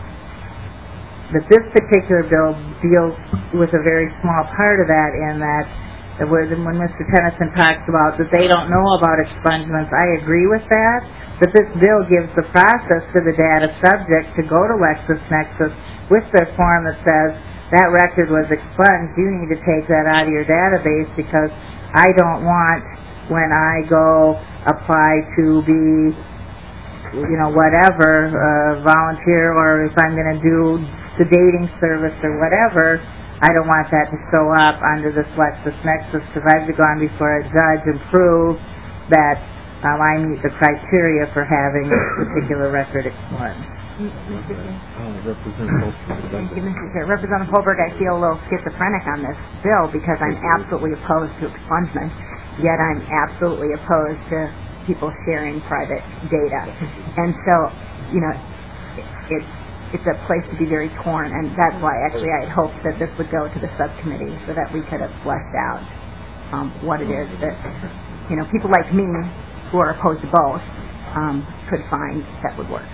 [SPEAKER 5] But this particular bill deals with a very small part of that, in that when Mister Tennyson talks about that they don't know about expungements, I agree with that, but this bill gives the process to the data subject to go to LexisNexis with their form that says, that record was expunged, you need to take that out of your database, because I don't want, when I go apply to be, you know, whatever, uh, volunteer, or if I'm going to do the dating service or whatever, I don't want that to show up under this LexisNexis, because I've gone before a judge and proved that um, I meet the criteria for having a particular record expunged.
[SPEAKER 7] Mister Thank you, Mister Chair. Representative Holberg, I feel a little schizophrenic on this bill because I'm absolutely opposed to expungement, yet I'm absolutely opposed to people sharing private data. And so, you know, it's it's a place to be very torn, and that's why actually I had hoped that this would go to the subcommittee so that we could have fleshed out um, what it is that, you know, people like me who are opposed to both um, could find that would work.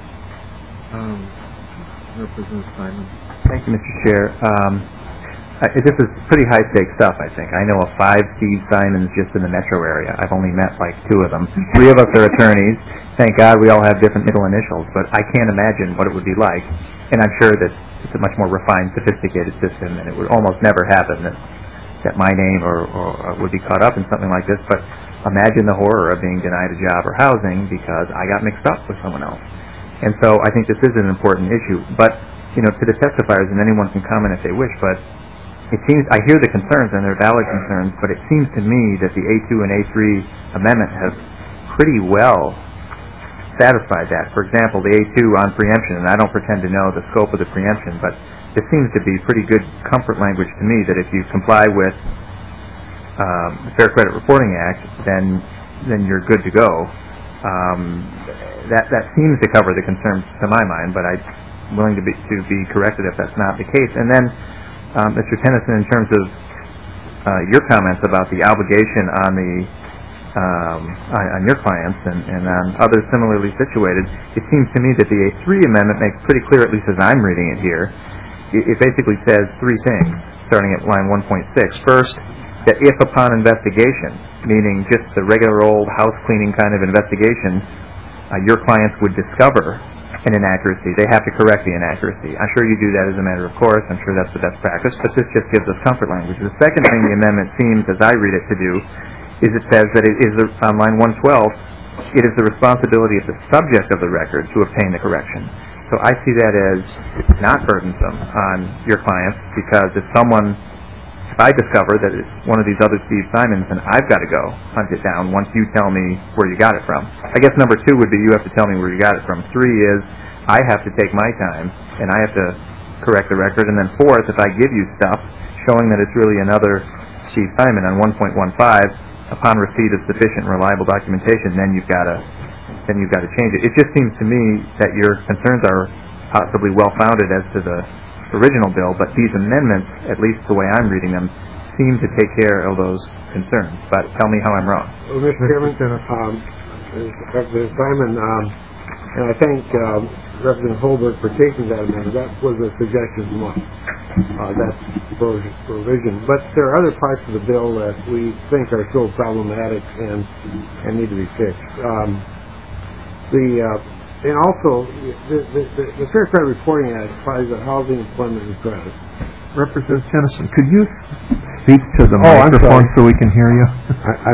[SPEAKER 1] Um, Representative Simon.
[SPEAKER 4] Thank you, Mister Chair. Um, I, this is pretty high-stakes stuff, I think. I know of five Steve Simons just in the metro area. I've only met like two of them. Three of us are attorneys. Thank God we all have different middle initials, but I can't imagine what it would be like. And I'm sure that it's a much more refined, sophisticated system, and it would almost never happen that, that my name or, or would be caught up in something like this. But imagine the horror of being denied a job or housing because I got mixed up with someone else. And so I think this is an important issue. But, you know, to the testifiers, and anyone can comment if they wish, but it seems, I hear the concerns, and they're valid concerns, but it seems to me that the A two and A three amendment has pretty well satisfied that. For example, the A two on preemption, and I don't pretend to know the scope of the preemption, but it seems to be pretty good comfort language to me that if you comply with um, the Fair Credit Reporting Act, then then you're good to go. Um, that that seems to cover the concerns to my mind, but I'm willing to be to be corrected if that's not the case. And then, um, Mister Tennyson, in terms of uh, your comments about the obligation on the
[SPEAKER 11] um, on, on your clients and, and on others similarly situated, it seems to me that the A three amendment makes pretty clear, at least as I'm reading it here, it, it basically says three things, starting at line one point six. First, that if upon investigation, meaning just the regular old house cleaning kind of investigation, uh, your clients would discover an inaccuracy, they have to correct the inaccuracy. I'm sure you do that as a matter of course. I'm sure that's the best practice, but this just gives us comfort language. The second thing the amendment seems, as I read it, to do is it says that it is, the, on line one twelve, it is the responsibility of the subject of the record to obtain the correction. So I see that as not burdensome on your clients, because if someone, if I discover that it's one of these other Steve Simons, then I've got to go hunt it down once you tell me where you got it from. I guess number two would be you have to tell me where you got it from. Three is I have to take my time and I have to correct the record. And then fourth, if I give you stuff showing that it's really another Steve Simon on one point one five, upon receipt of sufficient and reliable documentation, then you've got to then you've got to change it. It just seems to me that your concerns are possibly well-founded as to the original bill, but these amendments, at least the way I'm reading them, seem to take care of those concerns. But tell me how I'm wrong.
[SPEAKER 10] Well, Mister Chairman, um, Representative Simon, um, and I thank um, Representative Holberg for taking that amendment. That was a suggestion from us, uh, that provision. But there are other parts of the bill that we think are still problematic and, and need to be fixed. Um, the uh, And also, the, the, the, the Fair Credit Reporting Act applies to housing, employment, and credit.
[SPEAKER 1] Representative Tennyson, could you speak to the
[SPEAKER 10] Oh, I'm
[SPEAKER 1] microphone
[SPEAKER 10] sorry.
[SPEAKER 1] so we can hear you?
[SPEAKER 10] I, I,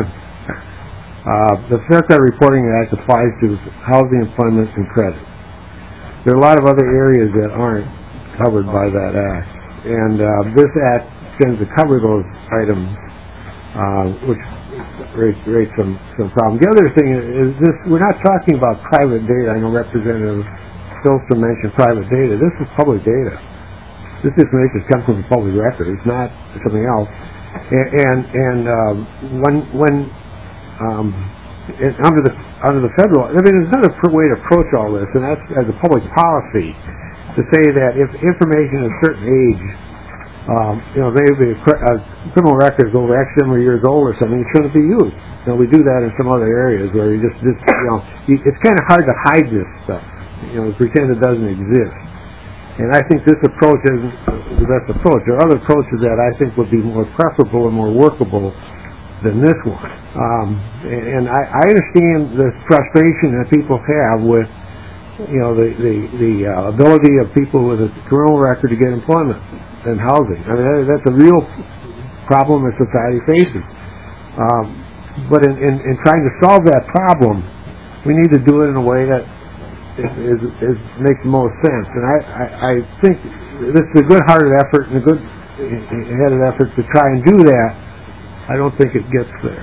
[SPEAKER 10] uh, the Fair Credit Reporting Act applies to housing, employment, and credit. There are a lot of other areas that aren't covered by that act. And uh, this act tends to cover those items, uh, which raise, raise some, some problems. The other thing is this, we're not talking about private data. I know Representative Filster mentioned private data. This is public data. This information comes from the public record. It's not something else. And, and, and um, when, when um, it, under the under the federal, I mean, there's another way to approach all this, and that's as a public policy, to say that if information at a certain age, Um, you know, maybe a uh, criminal record is over X number of years old or something, it shouldn't be used. You know, we do that in some other areas where you just, just you know, you, it's kind of hard to hide this stuff, you know, pretend it doesn't exist. And I think this approach isn't the best approach. There are other approaches that I think would be more preferable and more workable than this one. Um, and I, I understand the frustration that people have with, you know, the the, the uh, ability of people with a criminal record to get employment and housing. I mean, that's a real problem that society faces. Um, but in, in, in trying to solve that problem, we need to do it in a way that is, is, is makes the most sense. And I, I, I think this is a good-hearted effort and a good-headed effort to try and do that. I don't think it gets there.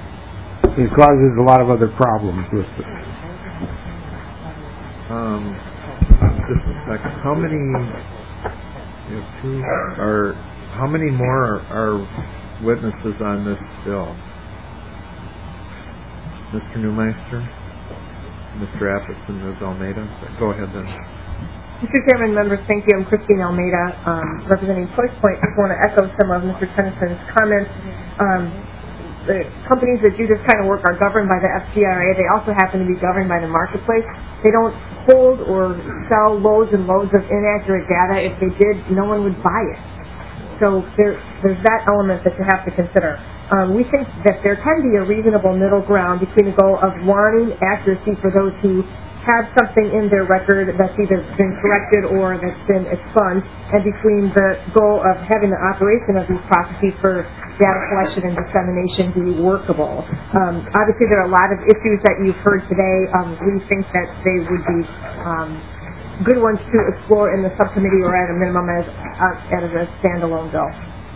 [SPEAKER 10] It causes a lot of other problems with it.
[SPEAKER 1] Um, just a second. How many? You have two. Are how many more are, are witnesses on this bill? Mister Newmeister, Mister Apples, and Miz Almeida. Go ahead then.
[SPEAKER 12] Mister Chairman, members, thank you. I'm Christine Almeida, um, representing Choice Point. I just want to echo some of Mister Tennyson's comments. Um, the companies that do this kind of work are governed by the F C R A. They also happen to be governed by the marketplace. They don't hold or sell loads and loads of inaccurate data. If they did, no one would buy it. So there, there's that element that you have to consider. Um, we think that there can be a reasonable middle ground between the goal of wanting accuracy for those who have something in their record that's either been corrected or that's been expunged, and between the goal of having the operation of these processes for data collection and dissemination be workable. Um, obviously, there are a lot of issues that you've heard today. Um, we think that they would be um, good ones to explore in the subcommittee or at a minimum as, uh, as a standalone bill.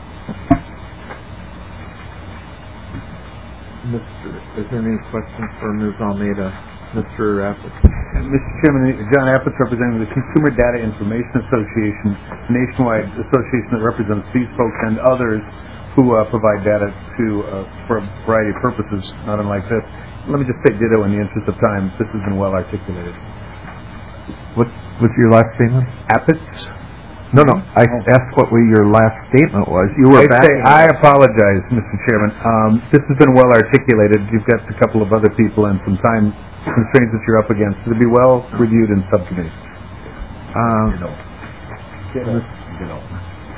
[SPEAKER 1] Mister Is there any questions for Miz Almeida? Mister Apples.
[SPEAKER 8] Mister Chairman, John Apples, representing the Consumer Data Information Association, a nationwide association that represents these folks and others who uh, provide data to uh, for a variety of purposes, not unlike this. Let me just say ditto in the interest of time. This has been well articulated.
[SPEAKER 1] What, what's your last statement?
[SPEAKER 8] Apples.
[SPEAKER 1] No, no, I asked what your last statement was. You were
[SPEAKER 8] I
[SPEAKER 1] back.
[SPEAKER 8] say, I apologize, Mister Chairman. Um, this has been well articulated. You've got a couple of other people and some time constraints that you're up against. It'll be well reviewed in subcommittee.
[SPEAKER 1] Um,
[SPEAKER 8] Get up. Get up.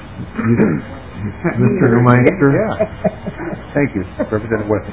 [SPEAKER 1] Mister Newmeister?
[SPEAKER 8] Yeah. Thank you, Representative Weston.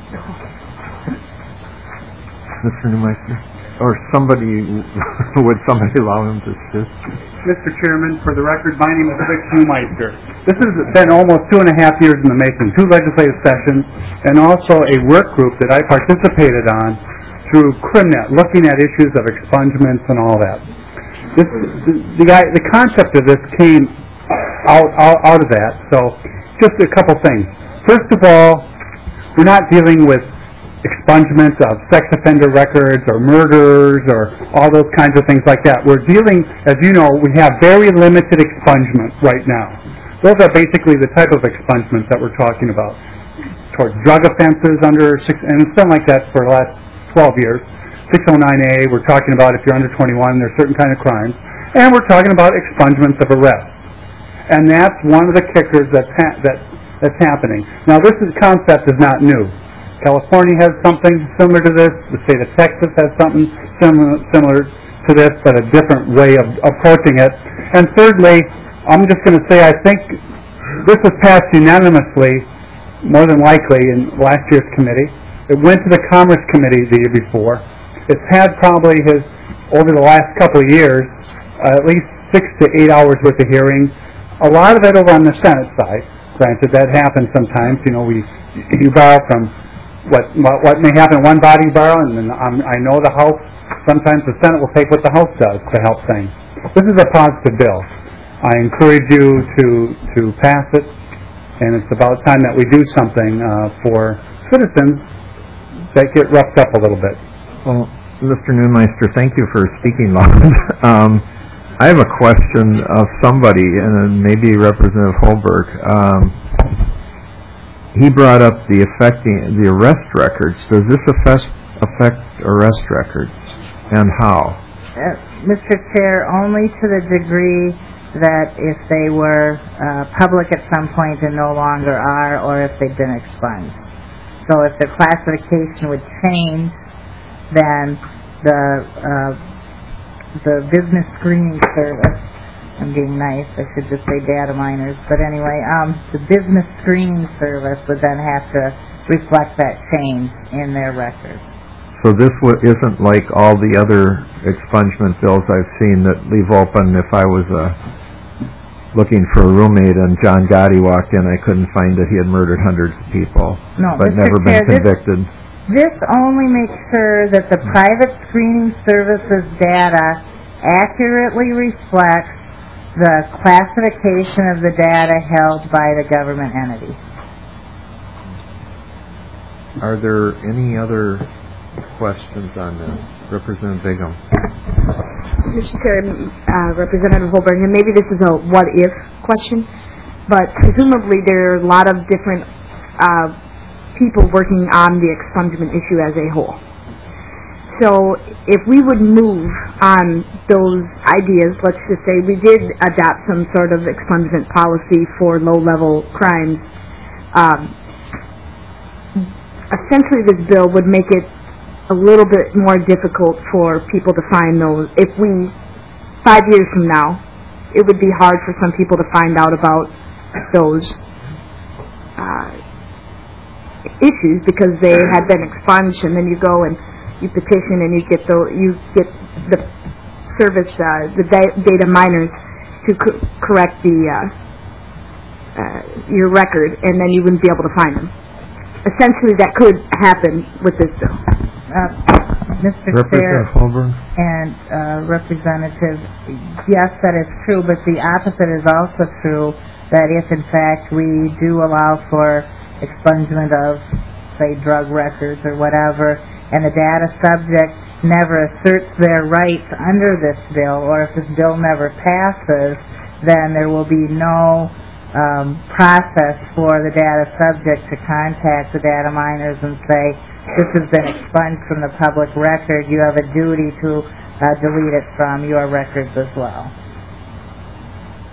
[SPEAKER 1] Mister Newmeister? Or somebody, would somebody allow him to assist?
[SPEAKER 2] Mister Chairman, for the record, my name is Rick Newmeister. This has been almost two and a half years in the making, two legislative sessions, and also a work group that I participated on through CrimNet, looking at issues of expungements and all that. This, the, the, the concept of this came out, out, out of that, so just a couple things. First of all, we're not dealing with expungement of sex offender records or murders or all those kinds of things like that. We're dealing, as you know, we have very limited expungement right now. Those are basically the type of expungements that we're talking about. Towards drug offenses under six, and it's been like that for the last twelve years. six oh nine A, we're talking about if you're under twenty-one, there's certain kind of crimes. And we're talking about expungements of arrests. And that's one of the kickers that's, ha- that, that's happening. Now, this is, concept is not new. California has something similar to this. The state of Texas has something similar, similar to this, but a different way of approaching it. And thirdly, I'm just going to say I think this was passed unanimously, more than likely, in last year's committee. It went to the Commerce Committee the year before. It's had probably his, over the last couple of years, uh, at least six to eight hours worth of hearings. A lot of it over on the Senate side. Granted, that happens sometimes. You know, we you borrow from What, what what may happen in one body borrow, and then um, I know the House, sometimes the Senate will take what the House does to help things. This is a positive bill. I encourage you to to pass it, and it's about time that we do something uh, for citizens that get roughed up a little bit.
[SPEAKER 1] Well, Mister Newmeister, thank you for speaking loud. um, I have a question of somebody, and maybe Representative Holberg. Um, He brought up the affecting the arrest records. Does this affect affect arrest records, and how?
[SPEAKER 5] Uh, Mister Chair, only to the degree that if they were uh, public at some point and no longer are, or if they've been expunged. So if the classification would change, then the uh, the business screening service. I'm being nice, I should just say data miners. But anyway, um, the business screening service would then have to reflect that change in their records.
[SPEAKER 1] So this w- isn't like all the other expungement bills I've seen that leave open. If I was uh, looking for a roommate and John Gotti walked in, I couldn't find that he had murdered hundreds of people,
[SPEAKER 5] no,
[SPEAKER 1] but
[SPEAKER 5] Mister
[SPEAKER 1] never
[SPEAKER 5] Chair,
[SPEAKER 1] been convicted.
[SPEAKER 5] This, this only makes sure that the private screening services data accurately reflects the classification of the data held by the government entity.
[SPEAKER 1] Are there any other questions on this? Representative Bingham.
[SPEAKER 7] Mister Chair, uh, Representative Holberg, and maybe this is a what-if question, but presumably there are a lot of different uh, people working on the expungement issue as a whole. So if we would move on those ideas, let's just say we did adopt some sort of expungement policy for low-level crimes, um, essentially this bill would make it a little bit more difficult for people to find those. If we, five years from now, it would be hard for some people to find out about those uh, issues because they had been expunged, and then you go and you petition and you get the you get the service uh, the da- data miners to co- correct the uh, uh, your record, and then you wouldn't be able to find them. Essentially, that could happen with this bill.
[SPEAKER 5] Uh, Mister Chair and uh, Representative, yes, that is true, but the opposite is also true, that if in fact we do allow for expungement of, say, drug records or whatever, and the data subject never asserts their rights under this bill, or if this bill never passes, then there will be no um, process for the data subject to contact the data miners and say, this has been expunged from the public record, you have a duty to uh, delete it from your records as well.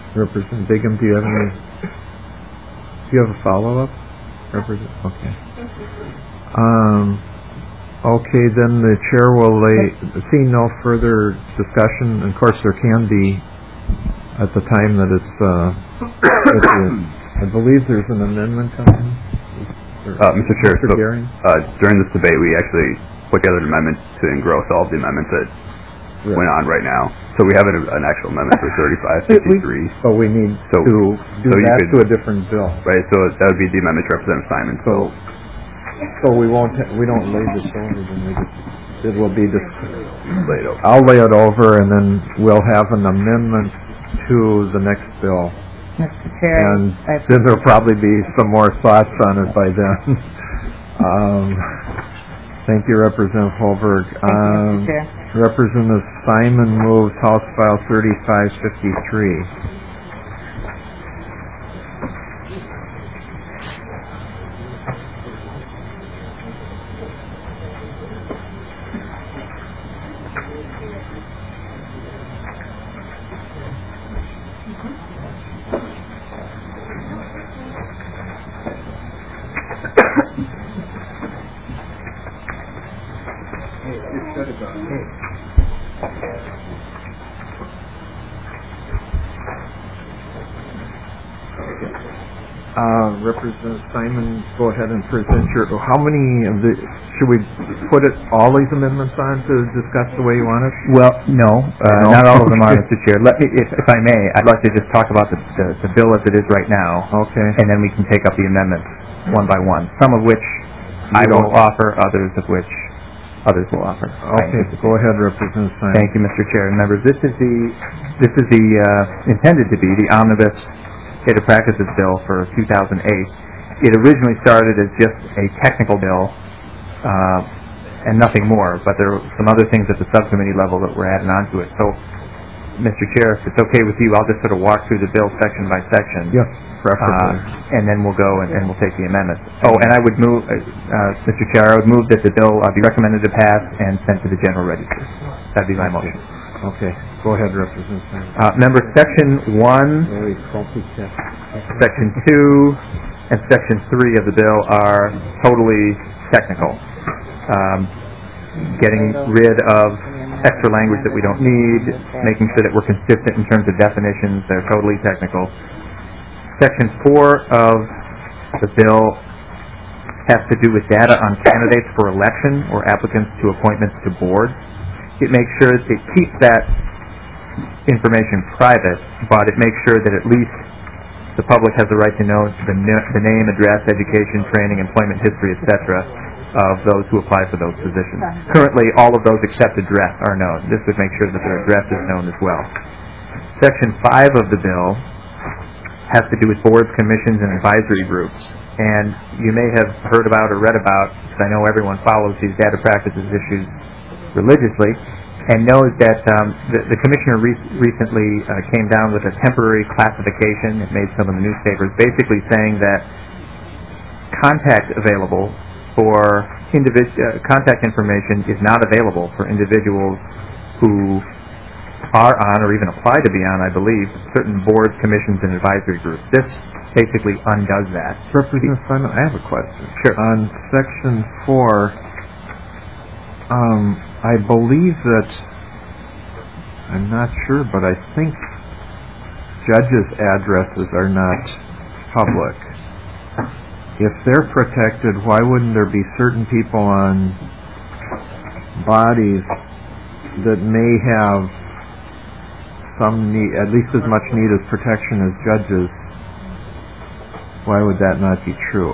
[SPEAKER 1] Representative Bigham, do you have any, do you have a follow-up? Represent, okay. Um, okay, then the chair will lay, seeing no further discussion, of course there can be at the time that it's, uh, it's a, I believe there's an amendment coming.
[SPEAKER 13] Uh, Mister Chair,
[SPEAKER 1] Mister
[SPEAKER 13] so,
[SPEAKER 1] Gehring?
[SPEAKER 13] uh, during this debate we actually put together an amendment to engross all of the amendments that
[SPEAKER 1] Right.
[SPEAKER 13] went on right now. So we have an, an actual amendment for thirty-five fifty-three.
[SPEAKER 1] But we need
[SPEAKER 13] So-
[SPEAKER 1] to do
[SPEAKER 13] so you
[SPEAKER 1] that
[SPEAKER 13] could-
[SPEAKER 1] to a different bill.
[SPEAKER 13] Right, so that would be the amendment to Representative Simon.
[SPEAKER 1] So, so we won't, ha- we don't lay this over, then we just, it will be just,
[SPEAKER 13] Lay it over.
[SPEAKER 1] I'll lay it over and then we'll have an amendment to the next bill.
[SPEAKER 5] Mister Chair,
[SPEAKER 1] And
[SPEAKER 5] I-
[SPEAKER 1] then there'll probably be some more thoughts on it by then. um, thank you, Representative Holberg.
[SPEAKER 5] Thank you,
[SPEAKER 1] Um,
[SPEAKER 5] Mister Chair.
[SPEAKER 1] Representative Simon moves House File thirty-five fifty-three. Uh, Representative Simon, go ahead and present your, how many of the, should we put it, all these amendments on to discuss the way you want it?
[SPEAKER 11] Well, no, uh,
[SPEAKER 1] No?
[SPEAKER 11] not all of them are,
[SPEAKER 1] Okay.
[SPEAKER 11] Mister Chair. Let me, if, if I may, I'd like to just talk about the, the, the bill as it is right now,
[SPEAKER 1] Okay.
[SPEAKER 11] and then we can take up the amendments one by one, some of which I
[SPEAKER 1] You
[SPEAKER 11] will
[SPEAKER 1] don't-
[SPEAKER 11] offer, others of which others will offer.
[SPEAKER 1] Okay, go ahead, Representative Simon.
[SPEAKER 11] Thank you, Mister Chair and members. This is the, this is the, uh, intended to be the omnibus data practices bill for two thousand eight. It originally started as just a technical bill, uh, and nothing more, but there were some other things at the subcommittee level that were added onto it. So, Mister Chair, if it's okay with you, I'll just sort of walk through the bill section by section.
[SPEAKER 1] Yes, preferably.
[SPEAKER 11] Uh, and then we'll go and, and we'll take the amendments. Oh, and I would move, uh, uh, Mister Chair, I would move that the bill uh, be recommended to pass and sent to the general register. That'd be my motion.
[SPEAKER 1] Okay, go ahead, Representative Simon.
[SPEAKER 11] Uh, member, section one,
[SPEAKER 1] Very copycat.
[SPEAKER 11] section two, and section three of the bill are totally technical. Um, getting rid of extra language that we don't need, making sure that we're consistent in terms of definitions, they're totally technical. Section four of the bill has to do with data on candidates for election or applicants to appointments to boards. It makes sure, it keeps that information private, but it makes sure that at least the public has the right to know the, n- the name, address, education, training, employment history, et cetera of those who apply for those positions. Currently, all of those except address are known. This would make sure that their address is known as well. Section five of the bill has to do with boards, commissions, and advisory groups. And you may have heard about or read about, because I know everyone follows these data practices issues religiously, and knows that um, the, the commissioner re- recently uh, came down with a temporary classification. It made some of the newspapers, basically saying that contact available for individ- uh, contact information is not available for individuals who are on or even apply to be on, I believe, certain boards, commissions, and advisory groups. This basically undoes that.
[SPEAKER 1] Representative Simon, I have a question.
[SPEAKER 11] Sure.
[SPEAKER 1] On section four, um, I believe that, I'm not sure, but I think judges' addresses are not public. If they're protected, why wouldn't there be certain people on bodies that may have some need, at least as much need as protection as judges? Why would that not be true?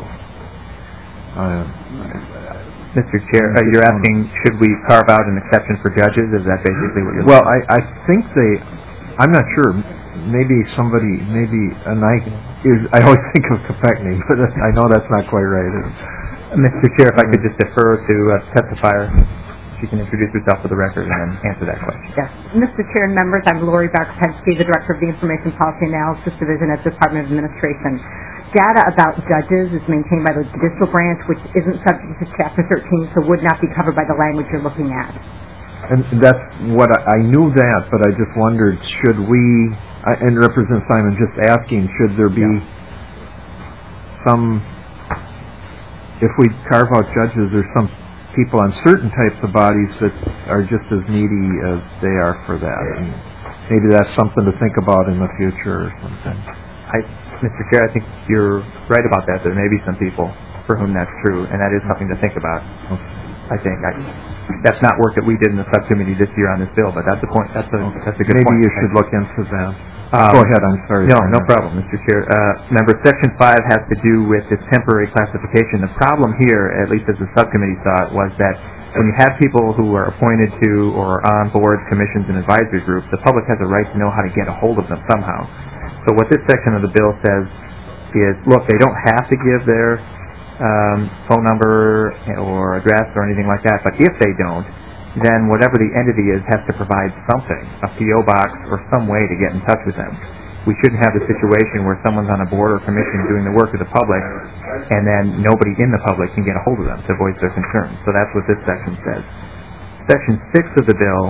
[SPEAKER 1] Uh,
[SPEAKER 11] Mister Chair, uh, you're asking, should we carve out an exception for judges? Is that basically what you're
[SPEAKER 1] well, I, I think they, I'm not sure, maybe somebody, maybe, and I, is, I always think of Kopechne, but I know that's not quite right.
[SPEAKER 11] Mister Chair, if I could just defer to uh, testifier, she can introduce herself for the record and then answer that question.
[SPEAKER 7] Yes. Mister Chair and members, I'm Lori Barkopensky, the Director of the Information Policy Analysis Division at the Department of Administration. Data about judges is maintained by the judicial branch, which isn't subject to Chapter thirteen, so would not be covered by the language you're looking at.
[SPEAKER 1] And that's what I, I knew that, but I just wondered, should we, I, and Representative Simon just asking, should there be
[SPEAKER 2] Yeah.
[SPEAKER 1] some, if we carve out judges, there's some people on certain types of bodies that are just as needy as they are for that. And maybe that's something to think about in the future or something.
[SPEAKER 11] I, Mister Chair, I think you're right about that. There may be some people for whom that's true, and that is something to think about. I think I, that's not work that we did in the subcommittee this year on this bill, but that's a point. That's a that's a good
[SPEAKER 1] maybe
[SPEAKER 11] point.
[SPEAKER 1] Maybe you should look into that.
[SPEAKER 11] Um,
[SPEAKER 1] Go ahead. I'm sorry.
[SPEAKER 11] No, no problem, Mister Chair. Uh, Member, Section five has to do with this temporary classification. The problem here, at least as the subcommittee saw it, was that when you have people who are appointed to or on boards, commissions, and advisory groups, the public has a right to know how to get a hold of them somehow. So what this section of the bill says is, look, they don't have to give their um, phone number or address or anything like that, but if they don't, then whatever the entity is has to provide something, a P O box or some way to get in touch with them. We shouldn't have a situation where someone's on a board or commission doing the work of the public and then nobody in the public can get a hold of them to voice their concerns. So that's what this section says. Section six of the bill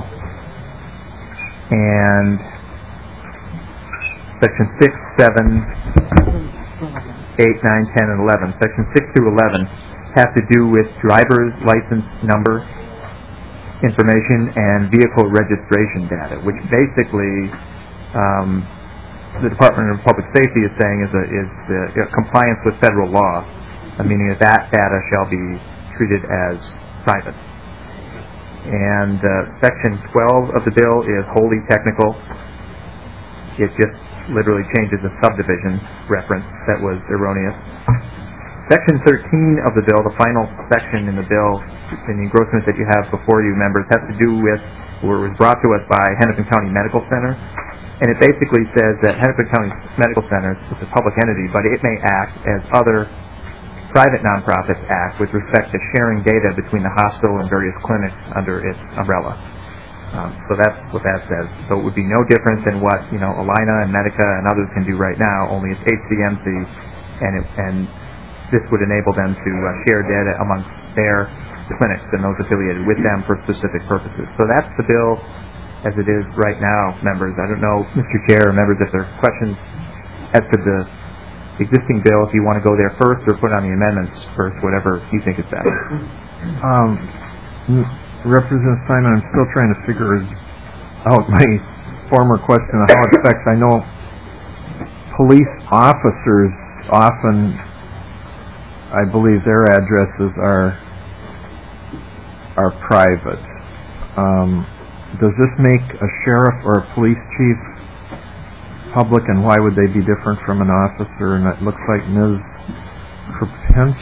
[SPEAKER 11] and Section six, seven, eight, nine, ten, and eleven. Section six through eleven have to do with driver's license number information and vehicle registration data, which basically um, the Department of Public Safety is saying is, a, is uh, compliance with federal law, uh, meaning that that data shall be treated as private. And uh, Section twelve of the bill is wholly technical. It just literally changes a subdivision reference that was erroneous. Section thirteen of the bill, the final section in the bill, in the engrossment that you have before you, members, has to do with, or was brought to us by Hennepin County Medical Center, and it basically says that Hennepin County Medical Center is a public entity, but it may act as other private nonprofits act with respect to sharing data between the hospital and various clinics under its umbrella. Um, so that's what that says. So it would be no different than what, you know, Alina and Medica and others can do right now, only it's H C M C, and it, and this would enable them to uh, share data amongst their clinics and those affiliated with them for specific purposes. So that's the bill as it is right now, members. I don't know, Mister Chair, members, if there are questions as to the existing bill, if you want to go there first or put on the amendments first, whatever you think is best.
[SPEAKER 1] Um, Representative Simon, I'm still trying to figure out my former question of how it affects. I know police officers often, I believe their addresses are are private. Um, does this make a sheriff or a police chief public, and why would they be different from an officer? And it looks like Miz Krupins.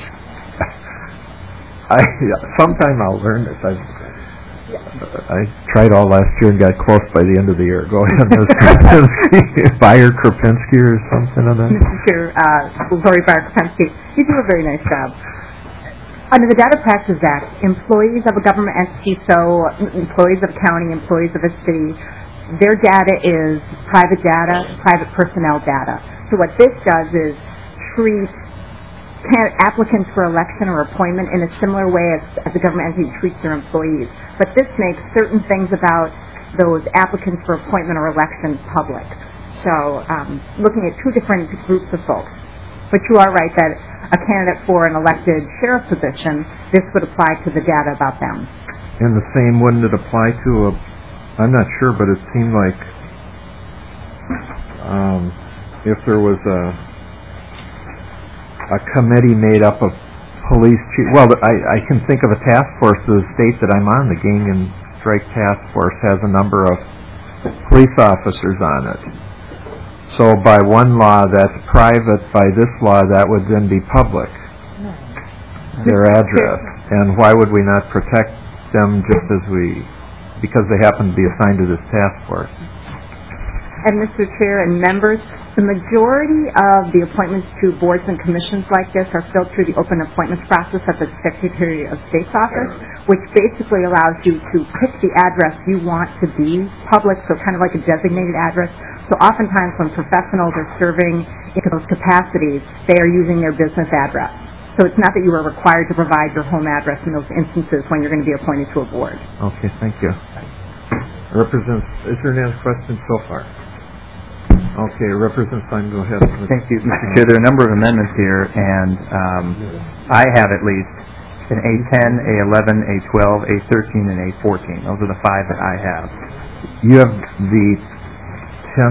[SPEAKER 1] I sometime I'll learn this. I I tried all last year and got close by the end of the year. Go ahead, Miz Krupinski. Bayer Krupinski or something of that.
[SPEAKER 7] Mister Chair, uh, Lori Bayer Krupinski, you do a very nice job. Under the Data Practices Act, employees of a government entity, so employees of a county, employees of a city, their data is private data, private personnel data. So what this does is treat applicants for election or appointment in a similar way as, as a government entity treats their employees. But this makes certain things about those applicants for appointment or election public. So um, looking at two different groups of folks. But you are right that a candidate for an elected sheriff position, this would apply to the data about them.
[SPEAKER 1] And the same wouldn't it apply to a, I'm not sure, but it seemed like um, if there was a a committee made up of police chief, well, I, I can think of a task force of the state that I'm on. The Gang and Strike Task Force has a number of police officers on it. So by one law, that's private. By this law, that would then be public, their address. And why would we not protect them just as we, because they happen to be assigned to this task force?
[SPEAKER 7] And Mister Chair and members, the majority of the appointments to boards and commissions like this are filled through the open appointments process at the Secretary of State's office, which basically allows you to pick the address you want to be public, so kind of like a designated address. So oftentimes when professionals are serving in those capacities, they are using their business address. So it's not that you are required to provide your home address in those instances when you're going to be appointed to a board.
[SPEAKER 1] Okay, thank you. Representative, is there any other questions so far? Okay, Representative Simon, go ahead.
[SPEAKER 11] Thank you, Mister Chair. There are a number of amendments here, and um, I have at least an A ten, A eleven, A twelve, A thirteen, and A fourteen. Those are the five that I have.
[SPEAKER 1] You have the ten?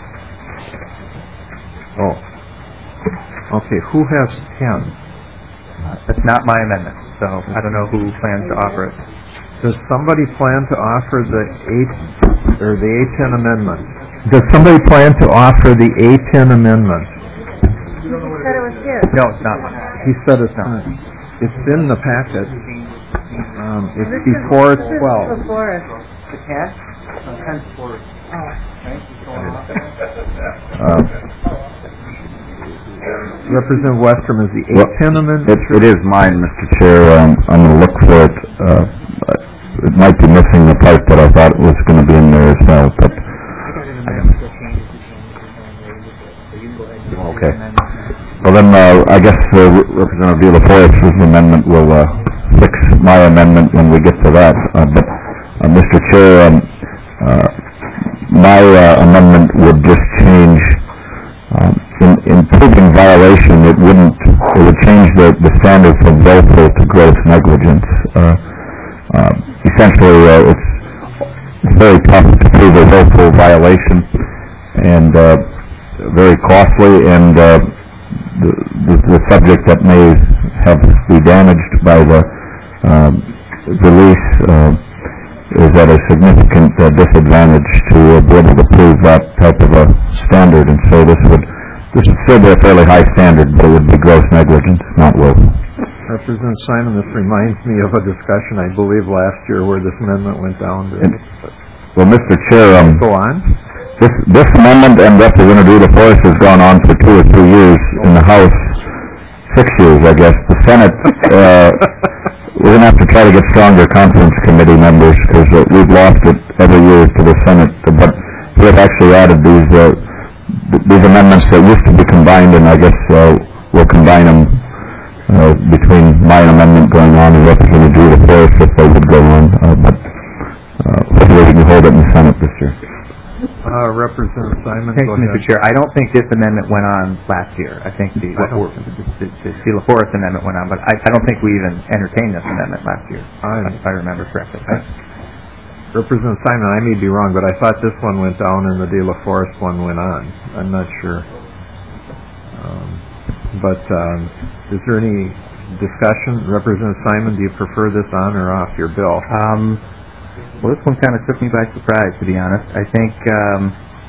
[SPEAKER 1] Oh. Okay, who has ten?
[SPEAKER 11] Uh, that's not my amendment, so I don't know who plans to offer it.
[SPEAKER 1] Does somebody plan to offer the eight or the A ten amendment? Does somebody plan to offer the A ten amendment?
[SPEAKER 5] He said it was his.
[SPEAKER 11] No, it's not mine.
[SPEAKER 1] He said it's not. It's in the packet. Um, it's
[SPEAKER 5] This
[SPEAKER 1] before
[SPEAKER 5] is, this
[SPEAKER 1] twelve.
[SPEAKER 5] is before us.
[SPEAKER 11] The cash? Sometimes for
[SPEAKER 1] Uh, Representative Westrom, is the A ten amendment?
[SPEAKER 14] It, it is mine, Mister Chair. Um, I'm going to look for it. Uh, it might be missing the part that I thought was going to be in there as well. But okay. Well then, uh, I guess uh, Representative De La Forest's amendment will uh, fix my amendment when we get to that. Uh, but uh, Mister Chair, um, uh, my uh, amendment would just change. Um, in, in proving violation, it wouldn't. It would change the, the standard from willful to gross negligence. Uh, uh, essentially, uh, it's, it's very tough to prove a willful violation, and uh, very costly, and uh, the, the, the subject that may have be damaged by the uh, release uh, is at a significant uh, disadvantage to uh, be able to prove that type of a standard, and so this would this would still be a fairly high standard, but it would be gross negligence, not willful.
[SPEAKER 1] Representative Simon, this reminds me of a discussion I believe last year where this amendment went down. To,
[SPEAKER 14] well, Mister Chair, um,
[SPEAKER 1] go on.
[SPEAKER 14] This this amendment and Representative De La Forest has gone on for two or three years in the House, six years, I guess. The Senate. Uh, We're going to have to try to get stronger conference committee members because uh, we've lost it every year to the Senate. But we have actually added these uh, th- these amendments that used to be combined, and I guess uh, we'll combine them uh, between my amendment going on and Representative De La Forest if they would go on. Uh, but uh, hopefully we can hold it in the Senate this year.
[SPEAKER 1] Uh, Representative Simon,
[SPEAKER 11] Thank
[SPEAKER 1] go
[SPEAKER 11] you, Mister
[SPEAKER 1] ahead.
[SPEAKER 11] Chair. I don't think this amendment went on last year. I think the, what, the, the, the De La Forest amendment went on, but I, I don't think we even entertained this amendment last year,
[SPEAKER 1] I,
[SPEAKER 11] if I remember correctly.
[SPEAKER 1] I, Representative Simon, I may be wrong, but I thought this one went down and the De La Forest one went on. I'm not sure. Um, but um, is there any discussion? Representative Simon, do you prefer this on or off your bill?
[SPEAKER 11] Um, Well, this one kind of took me by surprise, to be honest. I think um,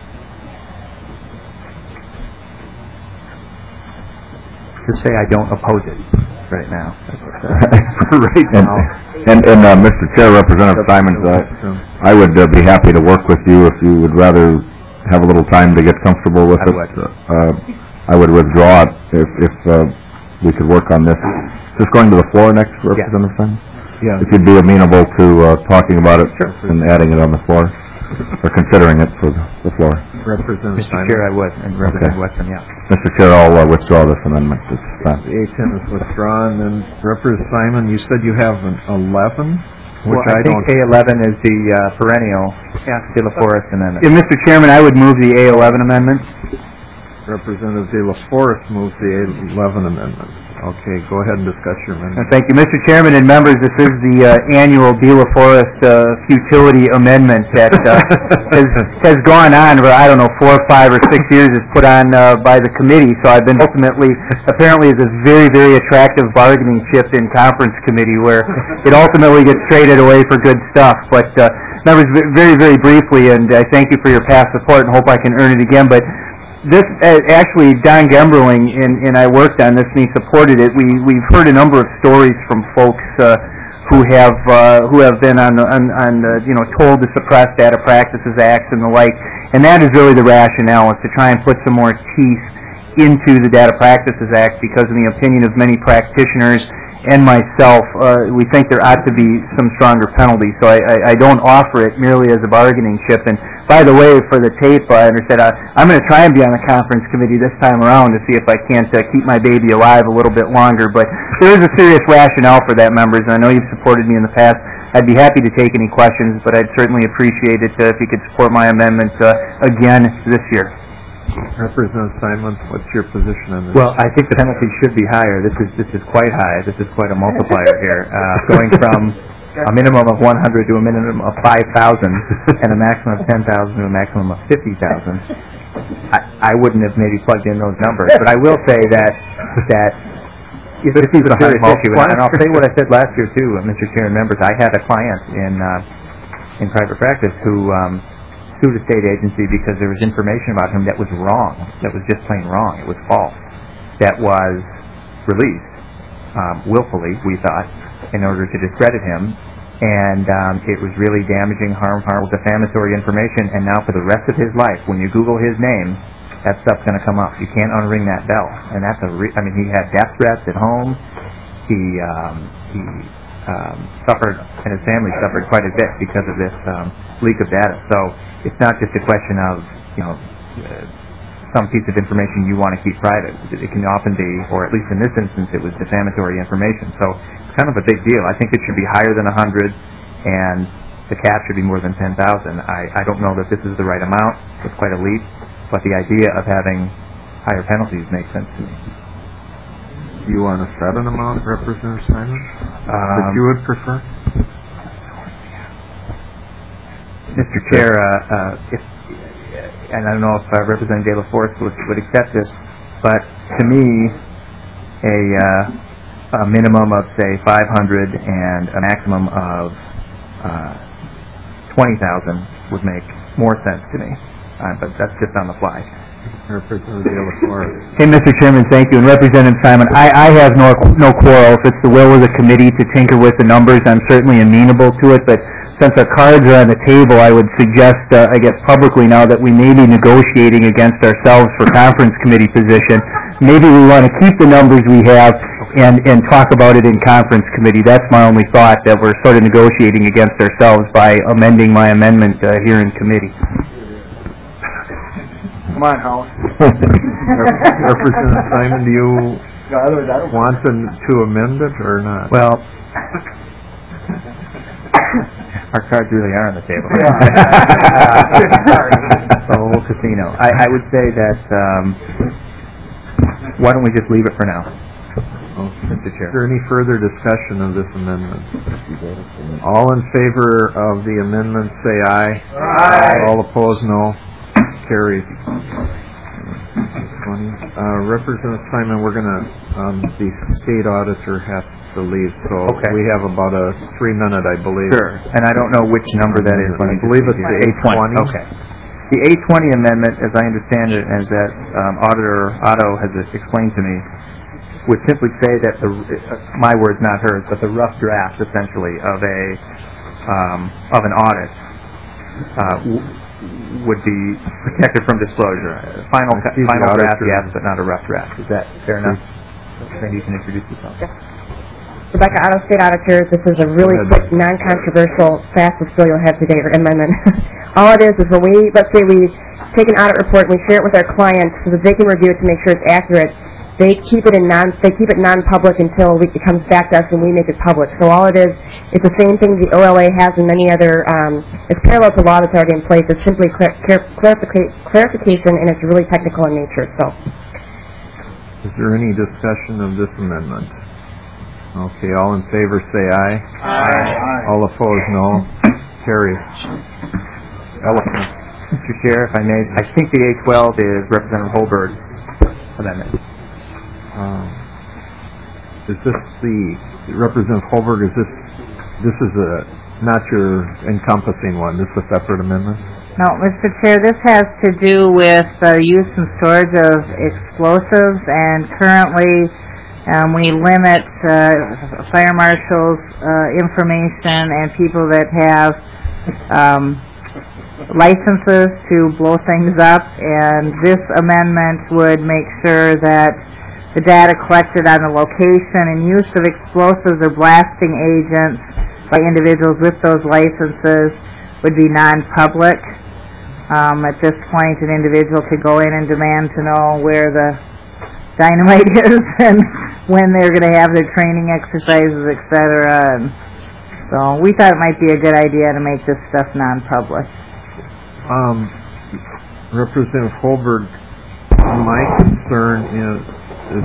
[SPEAKER 11] to say I don't oppose it right now.
[SPEAKER 14] right now. And, and, and uh, Mister Chair, Representative Simons, uh, I would uh, be happy to work with you if you would rather have a little time to get comfortable with
[SPEAKER 11] I
[SPEAKER 14] it.
[SPEAKER 11] Would.
[SPEAKER 14] Uh, I would withdraw it if, if uh, we could work on this. Is this going to the floor next, Representative
[SPEAKER 11] Yeah.
[SPEAKER 14] Simons?
[SPEAKER 1] Yeah.
[SPEAKER 14] If you'd be amenable to uh, talking about it
[SPEAKER 11] Sure.
[SPEAKER 14] and adding it on the floor, or considering it for the, the floor.
[SPEAKER 1] Representative
[SPEAKER 11] Mister
[SPEAKER 1] Simon.
[SPEAKER 11] Chair, I would, and Representative
[SPEAKER 14] Okay.
[SPEAKER 11] Western, yeah.
[SPEAKER 14] Mister Chair, I'll uh, withdraw this amendment. It's fine.
[SPEAKER 1] The A ten is withdrawn. And Representative Simon, you said you have an eleven, which
[SPEAKER 11] Well, I,
[SPEAKER 1] I,
[SPEAKER 11] think
[SPEAKER 1] don't.
[SPEAKER 11] A eleven is the uh, perennial De La Forest amendment.
[SPEAKER 2] Yeah, Mister Chairman, I would move the A eleven amendment.
[SPEAKER 1] Representative De La Forest moves the A eleven amendment. Okay, go ahead and discuss your
[SPEAKER 2] Uh,
[SPEAKER 1] amendment.
[SPEAKER 2] Thank you, Mister Chairman and members. This is the uh, annual De La Forest uh, futility amendment that uh, has has gone on for I don't know four, five, or six years. It's put on uh, by the committee. So I've been ultimately apparently is a very, very attractive bargaining chip in conference committee where it ultimately gets traded away for good stuff. But uh, members, very, very briefly, and I thank you for your past support and hope I can earn it again. But this uh, actually, Don Gemberling and, and I worked on this, and he supported it. We we've heard a number of stories from folks uh, who have uh, who have been on on, on uh, you know told to suppress Data Practices Acts and the like, and that is really the rationale, is to try and put some more teeth into the Data Practices Act because, in the opinion of many practitioners
[SPEAKER 15] and myself, uh, we think there ought to be some stronger penalties. So I, I, I don't offer it merely as a bargaining chip. And by the way, for the tape, I understand I, I'm going to try and be on the conference committee this time around to see if I can't uh, keep my baby alive a little bit longer. But there is a serious rationale for that, members, and I know you've supported me in the past. I'd be happy to take any questions, but I'd certainly appreciate it uh, if you could support my amendment uh, again this year.
[SPEAKER 1] Representative Simon, what's your position on this?
[SPEAKER 11] Well, I think the penalty should be higher. This is this is quite high. This is quite a multiplier here, uh, going from a minimum of one hundred to a minimum of five thousand, and a maximum of ten thousand to a maximum of fifty thousand. I, I wouldn't have maybe plugged in those numbers, but I will say that that if this is a serious issue, and, and I'll say what I said last year too, uh, Mister Chair and members. I had a client in uh, in private practice who. Um, sued a state agency because there was information about him that was wrong, that was just plain wrong, it was false, that was released um, willfully, we thought, in order to discredit him, and um, it was really damaging, harm, harmful, defamatory information, and now for the rest of his life, when you Google his name, that stuff's going to come up. You can't unring that bell, and that's a re- I mean, he had death threats at home, he, um, he Um, suffered, and his family suffered quite a bit because of this um, leak of data. So it's not just a question of, you know, uh, some piece of information you want to keep private. It can often be, or at least in this instance, it was defamatory information. So it's kind of a big deal. I think it should be higher than one hundred, and the cap should be more than ten thousand. I, I don't know that this is the right amount. It's quite a leap, but the idea of having higher penalties makes sense to me.
[SPEAKER 1] Do you want to set an amount, Representative Simon,
[SPEAKER 11] um,
[SPEAKER 1] that you would prefer?
[SPEAKER 11] Mister Chair, uh, uh, if, and I don't know if uh, Representative De La Force would, would accept this, but to me, a, uh, a minimum of, say, five hundred and a maximum of uh, twenty thousand would make more sense to me, uh, but that's just on the fly.
[SPEAKER 15] Hey, Mister Chairman, thank you. And Representative Simon, I, I have no no quarrel. If it's the will of the committee to tinker with the numbers, I'm certainly amenable to it. But since our cards are on the table, I would suggest, uh, I guess publicly now, that we may be negotiating against ourselves for conference committee position. Maybe we want to keep the numbers we have and, and talk about it in conference committee. That's my only thought, that we're sort of negotiating against ourselves by amending my amendment uh, here in committee.
[SPEAKER 8] Come on, House.
[SPEAKER 1] Representative Simon, do you want them to amend it or not?
[SPEAKER 11] Well, our cards really are on the table. Oh, casino. I, I would say that, um, why don't we just leave it for now? Mister Chair.
[SPEAKER 1] Is there any further discussion of this amendment? All in favor of the amendment say aye. Aye. All opposed, no. Carried. Uh, Representative Simon, we're going to, um, the state auditor has to leave, so
[SPEAKER 11] okay.
[SPEAKER 1] We have about a three minute, I believe.
[SPEAKER 11] Sure, and I don't know which number that is.
[SPEAKER 1] I believe it's the eight twenty.
[SPEAKER 11] Okay. The eight twenty amendment, as I understand it, as that um, Auditor Otto has explained to me, would simply say that the, uh, my words, not hers, but the rough draft, essentially, of a um, of an audit uh, w- would be protected from disclosure. Final final draft, yes, but not a rough draft. Is that fair enough? Maybe you can introduce yourself.
[SPEAKER 7] Yes. Rebecca Otto, State Auditor. This is a really quick, non-controversial, fastest bill you'll have today, or amendment. All it is is when we, let's say we take an audit report and we share it with our clients so that they can review it to make sure it's accurate. They keep it in non, they keep it non-public until we, it comes back to us and we make it public. So all it is, it's the same thing the O L A has and many other, um, it's parallel to law that's already in place. It's simply clar- clar- clarifica- clarification, and it's really technical in nature. So,
[SPEAKER 1] is there any discussion of this amendment? Okay, all in favor say aye. Aye. All opposed, no. Carried.
[SPEAKER 11] Elephant. Mister Chair, if I may, I think the eight twelve is Representative Holberg's amendment.
[SPEAKER 1] Um, is this the Representative Holberg? Is this this is a not your encompassing one? This is a separate amendment.
[SPEAKER 5] No, Mister Chair, this has to do with uh, use and storage of explosives, and currently um, we limit uh, fire marshals' uh, information and people that have um, licenses to blow things up, and this amendment would make sure that the data collected on the location and use of explosives or blasting agents by individuals with those licenses would be non-public. Um, at this point, an individual could go in and demand to know where the dynamite is and when they're going to have their training exercises, et cetera. And so we thought it might be a good idea to make this stuff non-public.
[SPEAKER 1] Um, Representative Holberg, my concern is is,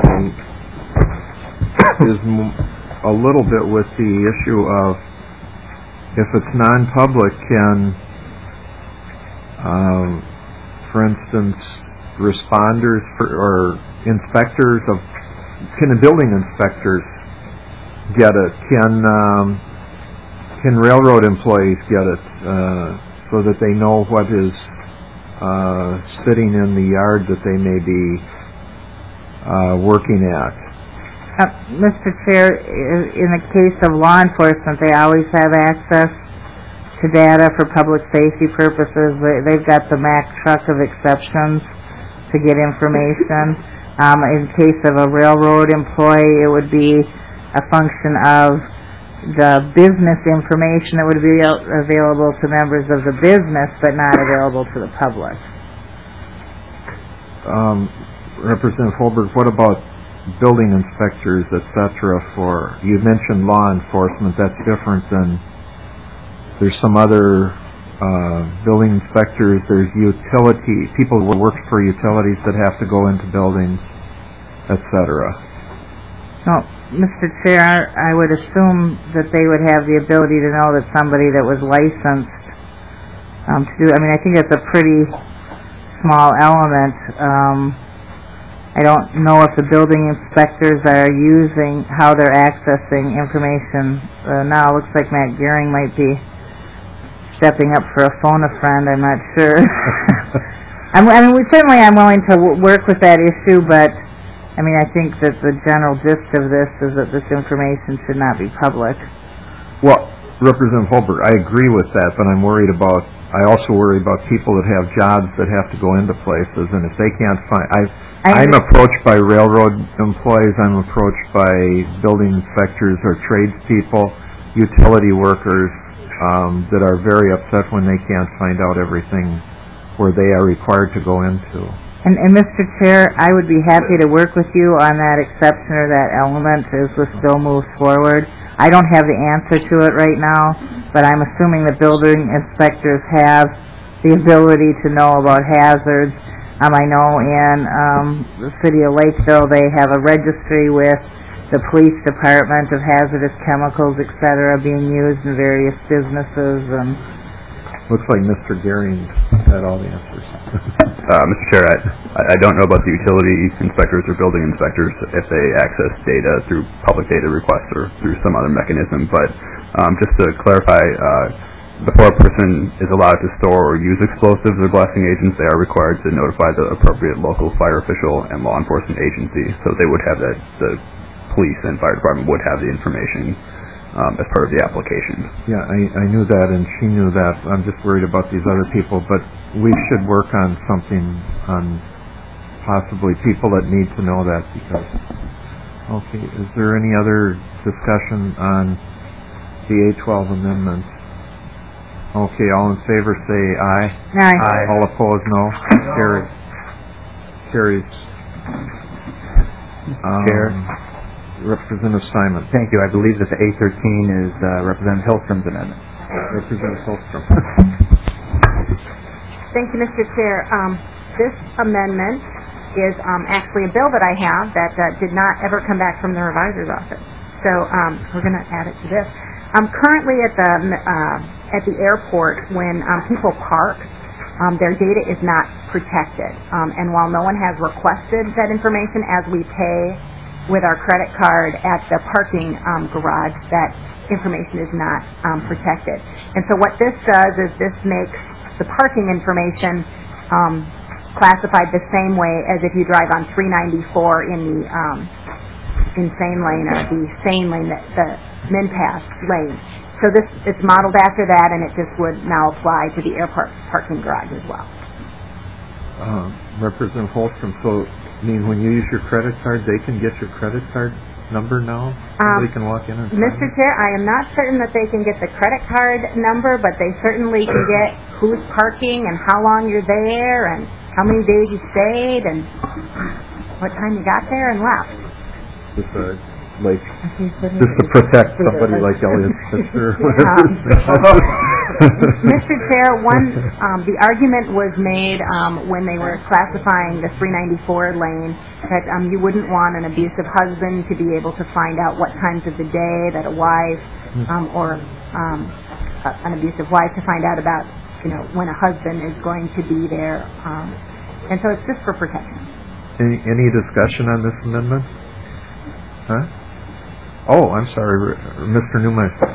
[SPEAKER 1] is a little bit with the issue of if it's non-public, can, um, for instance, responders for, or inspectors of, can the building inspectors get it? Can um, can railroad employees get it uh, so that they know what is uh, sitting in the yard that they may be uh, working at?
[SPEAKER 5] Uh, Mister Chair, in the case of law enforcement, they always have access to data for public safety purposes. They, they've got the Mack truck of exceptions to get information. Um, in case of a railroad employee, it would be a function of the business information that would be available to members of the business, but not available to the public.
[SPEAKER 1] Um, Representative Holberg, what about building inspectors, et cetera? For, you mentioned law enforcement, that's different than, there's some other uh, building inspectors, there's utility, people who work for utilities that have to go into buildings, et cetera.
[SPEAKER 5] Well, Mister Chair, I would assume that they would have the ability to know that somebody that was licensed um, to do, I mean, I think that's a pretty small element. Um, I don't know if the building inspectors are using, how they're accessing information. Uh, now it looks like Matt Gearing might be stepping up for a phone a friend, I'm not sure. I'm, I mean, we, certainly I'm willing to w- work with that issue, but I mean, I think that the general gist of this is that this information should not be public.
[SPEAKER 1] Well, Representative Holberg, I agree with that, but I'm worried about, I also worry about people that have jobs that have to go into places, and if they can't find, I, I'm approached by railroad employees, I'm approached by building inspectors or tradespeople, utility workers, um, that are very upset when they can't find out everything where they are required to go into.
[SPEAKER 5] And, and Mister Chair, I would be happy to work with you on that exception or that element as this bill moves forward. I don't have the answer to it right now, but I'm assuming the building inspectors have the ability to know about hazards. Um, I know in um, the city of Lakeville they have a registry with the police department of hazardous chemicals, et cetera, being used in various businesses. And
[SPEAKER 1] looks like Mister Gearing had all the answers.
[SPEAKER 13] uh, Mister Chair, I, I don't know about the utility inspectors or building inspectors if they access data through public data requests or through some other mechanism, but um, just to clarify, uh, before a person is allowed to store or use explosives or blasting agents, they are required to notify the appropriate local fire official and law enforcement agency, so they would have that, the police and fire department would have the information Um, as part of the application.
[SPEAKER 1] Yeah, I, I knew that, and she knew that. I'm just worried about these other people, but we should work on something on possibly people that need to know that. Because, okay, is there any other discussion on the A twelve amendment? Okay, all in favor say aye.
[SPEAKER 5] Aye.
[SPEAKER 1] Aye. All opposed, no. Carries. Carries. Um,
[SPEAKER 11] Chair.
[SPEAKER 1] Representative Simon.
[SPEAKER 11] Thank you. I believe that the A thirteen is uh, Representative Hillstrom's amendment.
[SPEAKER 1] Representative Hillstrom.
[SPEAKER 7] Thank you, Mister Chair. Um, this amendment is um, actually a bill that I have that uh, did not ever come back from the revisor's office. So um, we're going to add it to this. Um, currently at the uh, at the airport, when um, people park, um, their data is not protected. Um, and while no one has requested that information, as we pay with our credit card at the parking um, garage, that information is not um, protected. And so what this does is this makes the parking information um, classified the same way as if you drive on three ninety-four in the um, insane lane or the sane lane, the, the min-pass lane. So this it's modeled after that, and it just would now apply to the airport parking garage as well.
[SPEAKER 1] Uh, Representative Holstrom, so, I mean, when you use your credit card, they can get your credit card number now? Somebody can walk in and sign
[SPEAKER 7] Mister
[SPEAKER 1] it?
[SPEAKER 7] Chair, I am not certain that they can get the credit card number, but they certainly can get who's parking and how long you're there and how many days you stayed and what time you got there and left.
[SPEAKER 1] Just, uh, like, just to protect somebody like Elliot's sister or whatever.
[SPEAKER 7] Mister Chair, one, um, the argument was made um, when they were classifying the three ninety-four lane that um, you wouldn't want an abusive husband to be able to find out what times of the day that a wife um, or um, a, an abusive wife to find out about, you know, when a husband is going to be there. Um, and so it's just for protection.
[SPEAKER 1] Any, any discussion on this amendment? Huh? Oh, I'm sorry, Mister Newmeister.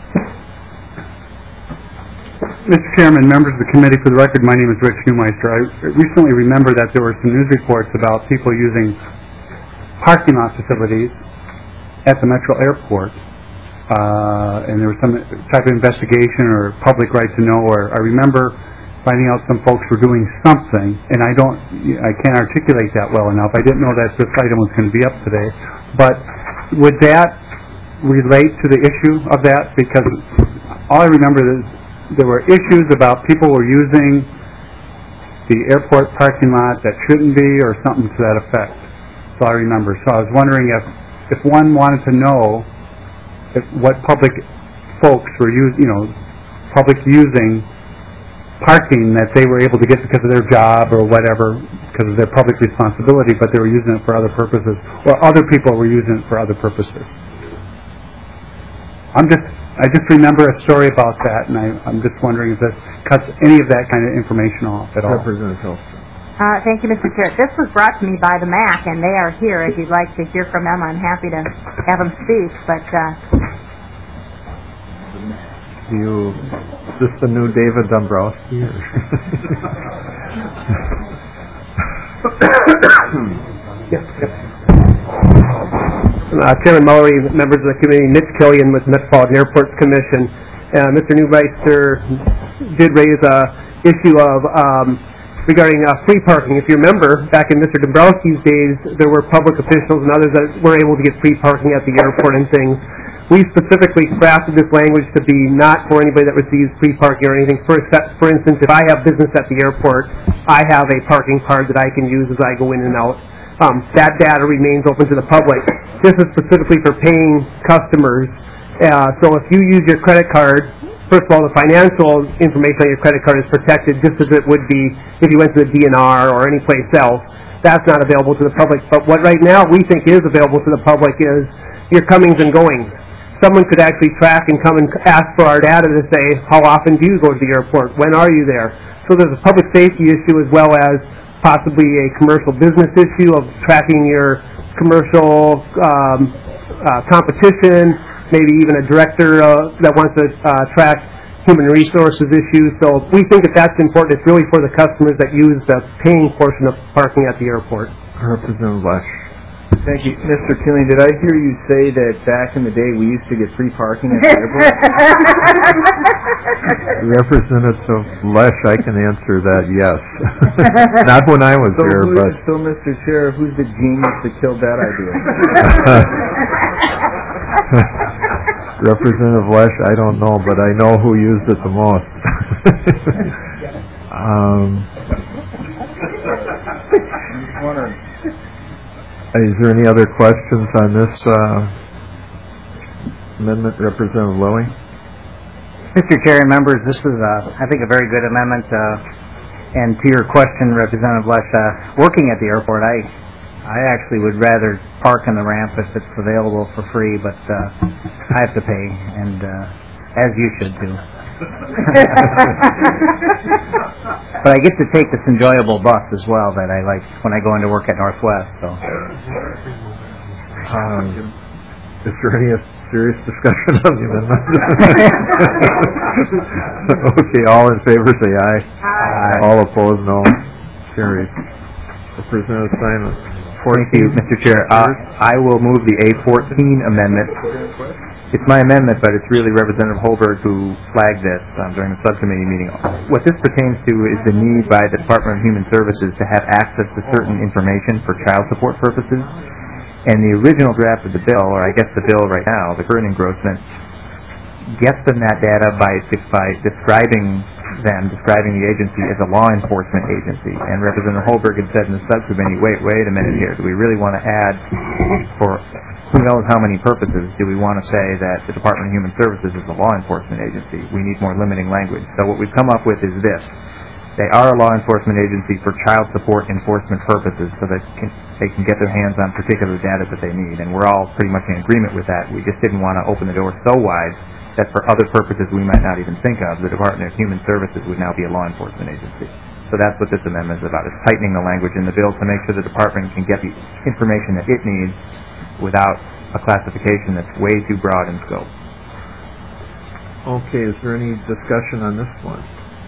[SPEAKER 2] Mister Chairman, members of the committee, for the record, my name is Rich Newmeister. I recently remember that there were some news reports about people using parking lot facilities at the Metro Airport, uh, and there was some type of investigation or public right to know, or I remember finding out some folks were doing something, and I don't, I can't articulate that well enough. I didn't know that this item was going to be up today, but would that relate to the issue of that? Because all I remember is there were issues about people were using the airport parking lot that shouldn't be, or something to that effect. So I remember. So I was wondering if, if one wanted to know if what public folks were using, you know, public using parking that they were able to get because of their job or whatever, because of their public responsibility, but they were using it for other purposes, or other people were using it for other purposes. I'm just, I just remember a story about that, and I, I'm just wondering if this cuts any of that kind of information off at all.
[SPEAKER 1] Representative Hilstrom.
[SPEAKER 7] Uh, thank you, Mister Chair. This was brought to me by the M A C, and they are here. If you'd like to hear from them, I'm happy to have them speak, but... Uh,
[SPEAKER 1] You, is this the new David Dombrowski? Or?
[SPEAKER 6] Yes, yes. Uh, Chairman Mullery, members of the committee, Mitch Killian with the Metropolitan Airports Commission. Uh, Mister Newmeister did raise a issue of um, regarding uh, free parking. If you remember, back in Mister Dombrowski's days, there were public officials and others that were able to get free parking at the airport and things. We specifically crafted this language to be not for anybody that receives free parking or anything. For, for instance, if I have business at the airport, I have a parking card that I can use as I go in and out. Um, that data remains open to the public. This is specifically for paying customers. Uh, so if you use your credit card, first of all, the financial information on your credit card is protected just as it would be if you went to the D N R or any place else. That's not available to the public. But what right now we think is available to the public is your comings and goings. Someone could actually track and come and ask for our data to say, how often do you go to the airport? When are you there? So there's a public safety issue as well as possibly a commercial business issue of tracking your commercial um, uh, competition, maybe even a director uh, that wants to uh, track human resources issues. So we think that that's important. It's really for the customers that use the paying portion of parking at the airport.
[SPEAKER 1] Representative Lesh.
[SPEAKER 11] Thank you. Mister Killian, did I hear you say that back in the day we used to get free parking at the airport?
[SPEAKER 1] Representative Lesh, I can answer that yes. Not when I was
[SPEAKER 11] so
[SPEAKER 1] here,
[SPEAKER 11] who,
[SPEAKER 1] but...
[SPEAKER 11] So, Mister Chair, who's the genius that killed that idea?
[SPEAKER 1] Representative Lesh, I don't know, but I know who used it the most. um... Is there any other questions on this uh, amendment, Representative Lilly?
[SPEAKER 15] Mister Chair and members, this is, uh, I think, a very good amendment. Uh, and to your question, Representative Lesh, uh, working at the airport, I, I actually would rather park on the ramp if it's available for free, but uh, I have to pay, and uh, as you should too. But I get to take this enjoyable bus as well that I like when I go into work at Northwest. So,
[SPEAKER 1] um, is there any serious discussion on the amendment? Okay, all in favor say aye. Aye. All opposed, no. Carried. Representative Simon.
[SPEAKER 11] Thank you, Mister Chair. Uh, I will move the A fourteen amendment. It's my amendment, but it's really Representative Holberg who flagged this um, during the subcommittee meeting. What this pertains to is the need by the Department of Human Services to have access to certain information for child support purposes. And the original draft of the bill, or I guess the bill right now, the current engrossment, gets them that data by, by describing them, describing the agency as a law enforcement agency. And Representative Holberg had said in the subcommittee, wait, wait a minute here, do we really want to add for who knows how many purposes do we want to say that the Department of Human Services is a law enforcement agency? We need more limiting language. So what we've come up with is this. They are a law enforcement agency for child support enforcement purposes so that can, they can get their hands on particular data that they need. And we're all pretty much in agreement with that. We just didn't want to open the door so wide that for other purposes we might not even think of, the Department of Human Services would now be a law enforcement agency. So that's what this amendment is about. It's tightening the language in the bill to make sure the department can get the information that it needs without a classification that's way too broad in scope.
[SPEAKER 1] Okay, is there any discussion on this one?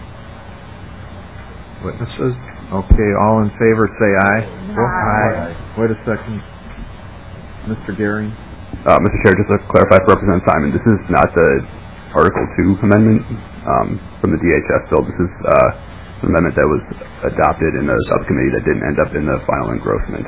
[SPEAKER 1] Witnesses? Okay, all in favor say aye.
[SPEAKER 12] Aye.
[SPEAKER 1] Aye. Wait a second. Mister Gehring?
[SPEAKER 13] Uh, Mister Chair, just to clarify for Representative Simon, this is not the Article two amendment um, from the D H S bill. This is uh, an amendment that was adopted in the subcommittee that didn't end up in the final engrossment.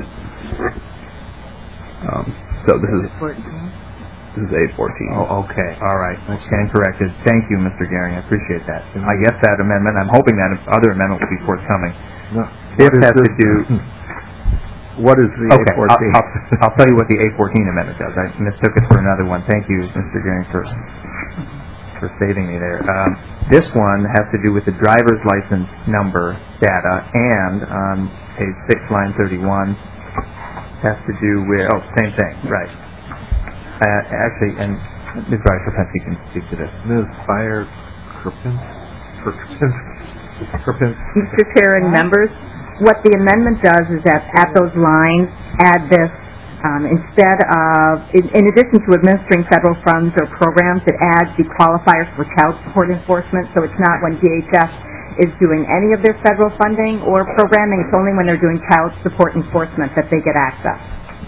[SPEAKER 13] Um, so this is this is eight fourteen.
[SPEAKER 11] Oh, okay. All right. I stand corrected. Thank you, Mister Gehring. I appreciate that. I guess that amendment, I'm hoping that other amendment will be forthcoming.
[SPEAKER 1] No.
[SPEAKER 11] This has to do...
[SPEAKER 1] What is the
[SPEAKER 11] okay,
[SPEAKER 1] eight fourteen?
[SPEAKER 11] I'll, I'll, I'll tell you what the eight fourteen amendment does. I mistook it for another one. Thank you, Mister Gehring, for, for saving me there. Um, this one has to do with the driver's license number data, and on page six, line thirty-one, has to do with, oh, same thing, right. Uh, actually, and Miz Weiser-Krupinski can speak to this.
[SPEAKER 1] Miz Weiser-Krupinski.
[SPEAKER 5] Mister Chair and members, what the amendment does is that at those lines, add this, um, instead of, in, in addition to administering federal funds or programs, it adds the qualifiers for child support enforcement, so it's not when D H S is doing any of their federal funding or programming, it's only when they're doing child support enforcement that they get access.